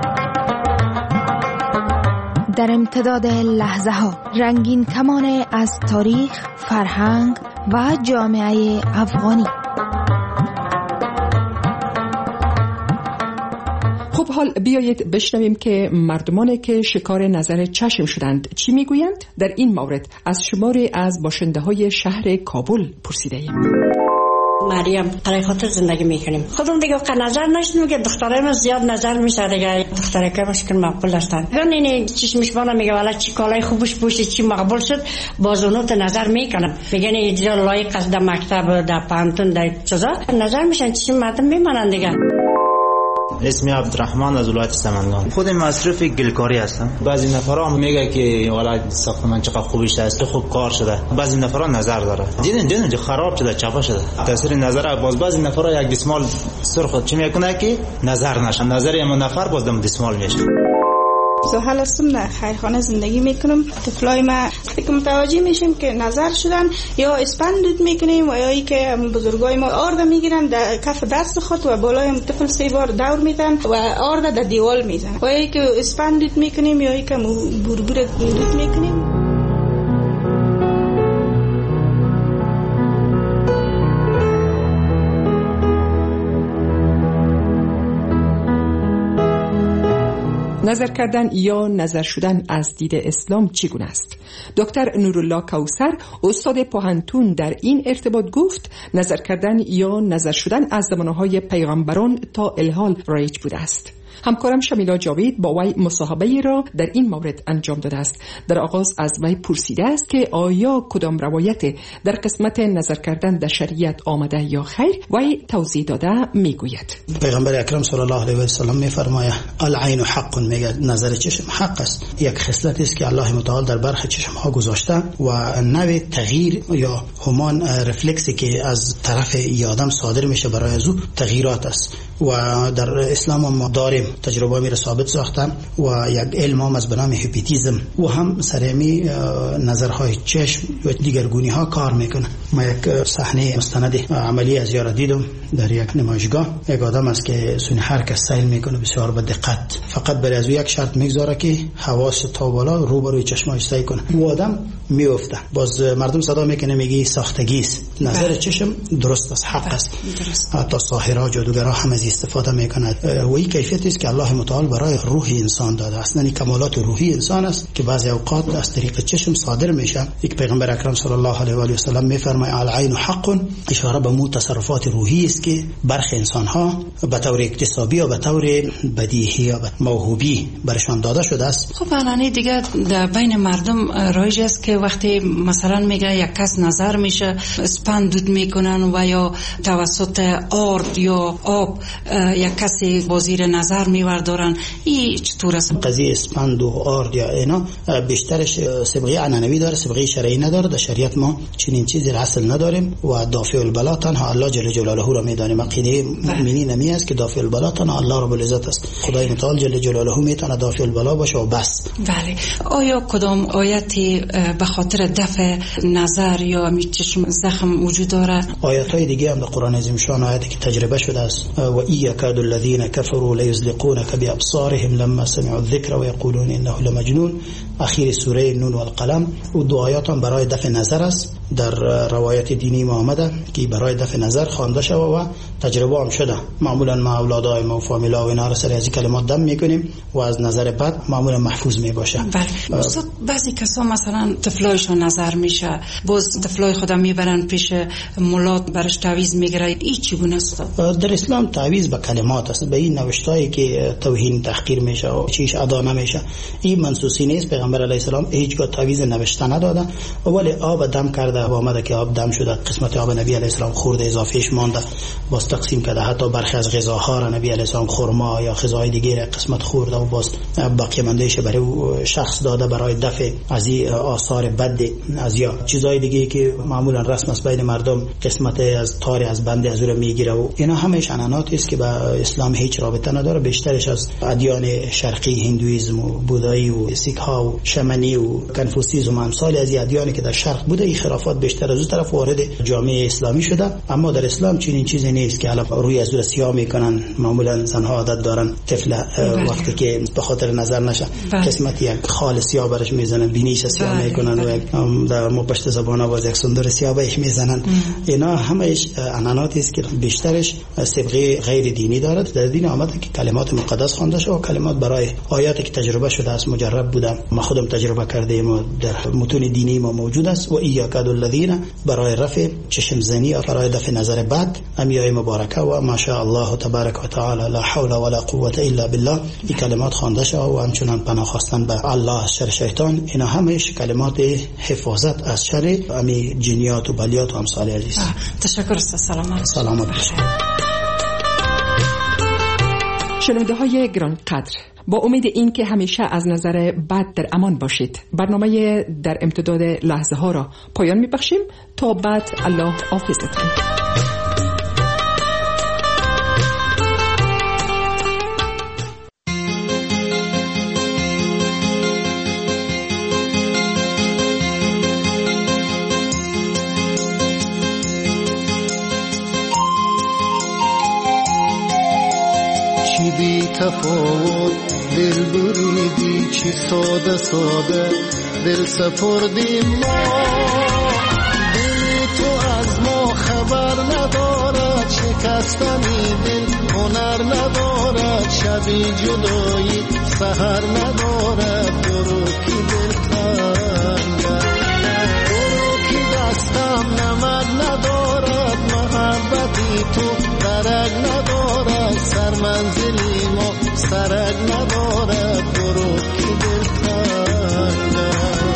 Speaker 17: در امتداد لحظه ها رنگین کمان از تاریخ، فرهنگ و جامعه افغانی.
Speaker 13: خب حال بیایید بشنویم که مردمانی که شکار نظر چشم شدند چی میگویند. در این مورد از شماری از باشنده های شهر کابل پرسیده ایم.
Speaker 26: مریم برای خاطر زندگی میکنیم. خودم دیگه که نظر نشد میگه دخترای ما زیاد نظر میشه دیگه، دخترای که مشکل مقبول هستن. اون این چشمش بالا میگه والا چی کالای خوبش پوشی چی مقبول شد بازونوت نظر میکنن، میگن اینجا لایق است در مکتب در پانتون در چیزا نظر میشن چی مردم میمانن دیگه.
Speaker 27: اسمی عبدالرحمن از ولایت سمنگان. خود مصرف گلکاری هستم. بعضی نفرا میگه که والا ساختمان چقدر خوبش است، خوب کار شده. بعضی نفرا نظر داره دیدن دیدن خراب شده چپا شده تاثیر نظر. باز بعضی نفرا یک دسمال سرخ چی میکنه که نظر نشه، نظر اون نفر باز دم دسمال میشه.
Speaker 28: زحل هستم، در خیرخانه زندگی میکنم. طفلای ما که متوجه میشیم که نظر شدن یا اسپند دود میکنیم و یا ای که بزرگای ما آرد میگیرن در کف دست خود و بالای طفل سه بار دور میزن و آرد در دیوال میزن و یا ای که اسپند دود میکنیم یا ای که بوربور دود میکنیم.
Speaker 13: نظر کردن یا نظر شدن از دید اسلام چگونه است؟ دکتر نورالله کوثر استاد پوهنتون در این ارتباط گفت نظر کردن یا نظر شدن از زمانهای پیغمبران تا الحال رایج بوده است. همکارم شمیلا جاوید با وی مصاحبه را در این مورد انجام داده است. در آغاز از وی پرسیده است که آیا کدام روایت در قسمت نظر کردن در شریعت آمده یا خیر؟ وی توضیح داده میگوید
Speaker 11: پیغمبر اکرم صلی الله علیه و سلم میفرماید العین حق، میگه نظر چشم حق است. یک خصلت است که الله متعال در برخ چشم ها گذاشته و نوع تغییر یا همان رفلکسی که از طرف آدم صادر میشه برای از او تغییرات است و در اسلام ما داریم تجربه می را ثابت ساختم و یک علم هم از بنام هیپنوتیزم و هم سرمی نظرهای چشم و دیگرگونی ها کار میکنه. ما یک صحنه مستند عملی از یارا دیدم در یک نمایشگاه. یک آدم است که سونی هر کس سیل میکنه بسیار با دقت، فقط برای از یک شرط میگذاره که حواس تا بالا روبروی چشماش سعی کنه. و آدم میفته. باز مردم صدا میکنه میگی ساختگی است. نظر چشم درست است، حق است. حتی ساحرها جادوگرها هم از استفاده میکنند و این کیفیت است که الله متعال برای روح انسان داده است. یعنی کمالات روحی انسان است که بعضی اوقات از طریق چشم صادر میشه. یک پیغمبر اکرم صلی الله علیه و آله و سلم میفرماید العین حق، اشاره به مو تصرفات روحی است که برخی انسان ها به طور اکتسابی و به طور بدیهی یا موهوبی برشان داده شده است.
Speaker 23: خب الان دیگه در بین مردم رایج است که وقتی مثلا میگه یک کس نظر میشه اسپند دود میکنن و یا توسط آرد یا آب یک کسی بازیر نظر میوردارن. این چطور است؟
Speaker 11: قضیه اسپند و آرد یا اینا بیشترش سابقه عنعنوی داره، سابقه شرعی نداره. در شریعت ما چنین چیزی را اصل نداریم و دافع البلا تنها الله جل جلاله را میدانیم. عقیده مؤمنین می است که دافع البلا تنها الله رب العزت است. خدای متعال جل جلاله میتونه دافع البلا باشه و بس.
Speaker 23: بله. آیا کدام آیتی به خاطر دفع نظر یا چشم زخم وجود داره؟
Speaker 11: آیات های دیگه هم در قرآن عظیم شان آیاتی که تجربه شده است. و ایکاد الذین کفروا لیزلقونک بابصارهم لما سمعوا الذکر و یقولون انه لمجنون. اخیر سوره نون و القلم. و دو آیات هم برای دفع نظر است. در روایت دینی ما آمده که برای دفع نظر خوانده شده و تجربه هم شده. معمولا ما اولادای ما و فامیلا و اینا را سر از کلمات دم میکنیم و از نظر بد معمولا محفوظ میباشه.
Speaker 23: بله. استاد بعضی کسا مثلا طفلایشون نظر میشه، باز طفلای خودم میبرن پیش مولات برش تعویض میگیره. این چگونه است؟
Speaker 11: در اسلام تعویض به کلمات است. به این نوشتایی که توهین تحقیر میشه و چیش ادا نمیشه این منسوسی نیست. پیغمبر علیه السلام هیچگاه تعویض نوشته نداده. ولی آب دم کرده و آمده که آب دم شده، قسمت آب نبی علیه السلام خورده اضافهش مانده باز تقسیم کرده. حتی برخی از غذاها را نبی علیه السلام خرما یا غذای دیگه قسمت خورده و باز باقی ماندهش برای شخص داده برای دفع از این آثار بد از یا چیزای دیگه که معمولا رسم است بین مردم قسمت از تار از بنده از او میگیره و اینا همش عنعناتی است که با اسلام هیچ رابطه نداره. بیشترش از ادیان شرقی هندویسم و بودایی و سیک ها و شمنی و کنفوسیسم و امثال از ادیانی که در شرق بوده این خرافات بیشتر از اون طرف وارد جامعه اسلامی شده. اما در اسلام چنین چیزی نیست که الان روی از او سیاه میکنن. معمولا زنها عادت دارن طفل وقتی که به خاطر نظر نشه قسمت یک خال سیاه برش میزنن، بینیش سیاه میکنن و در مپشت زبان باز یک سندر سیاه بهش میزنن. اینا همش عنعناتی است که بیشترش سابقه غیر دینی دارد. در دین آمده که کلمات مقدس خوانده شده و کلمات برای آیاتی که تجربه شده است مجرب بودم. ما خودم تجربه کردیم و در متون دینی ما موجود است. و ایاکاد الذین برای رفع چشم زنی و برای دفع نظر بد امیای مبارکه و ماشاء الله تبارک و تعالی لا حول ولا قوه الا بالله این کلمات خوانده شده و همچنان پناه خواستن به الله از شر شیطان. اینا همش کلمات حفاظت از شر امی جنیات و بلیات و امثال عزیز.
Speaker 23: تشکر استاد. سلامت.
Speaker 11: سلامت باشید.
Speaker 13: شنونده های گران قدر، با امید این که همیشه از نظر بد در امان باشید برنامه در امتداد لحظه ها را پایان میبخشیم. تا بعد الله حافظتون.
Speaker 1: بی تفاوت دل بریدی، چی ساده ساده دل سپردی ما. دل تو از ما خبر نداره، چه شکستنی دل هنر ندارد، شبی جدایی سحر ندارد. برو که دل تنگه، برو که دستم نمد ندارد، محبتی تو درک ندارد، سر منزلی ما سرک ندارد. برو که دل تنگه.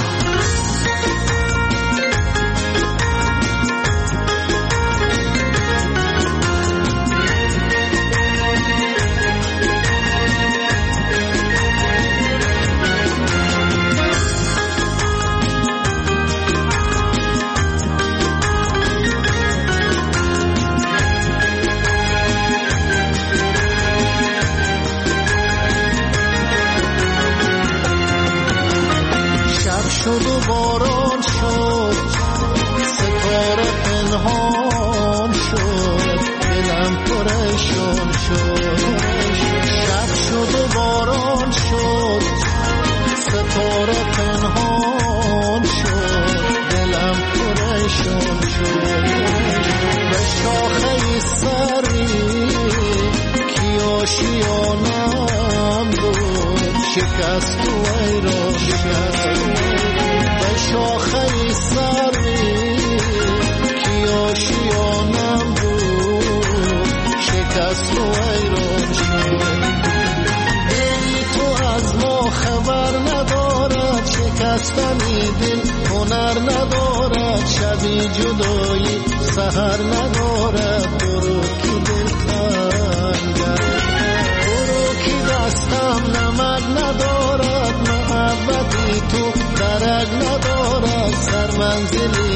Speaker 1: شد و باران شد، ستاره پنهان شد، دلم پریشان شد. شب شد و باران شد، ستاره پنهان شد، دلم پریشان شد. به شاخه سری که آشیانم بود، شکست و ایران شد. به شاخه سری که آشیانم بود، شکست و ایران شد. دلی تو از ما خبر ندارد، شکستنی دل هنر ندارد، شبی جدایی سحر ندارد. برو که دل تنگه، برو که دستم نمک ندارد، محبتی تو درک ندارد، سر منزلی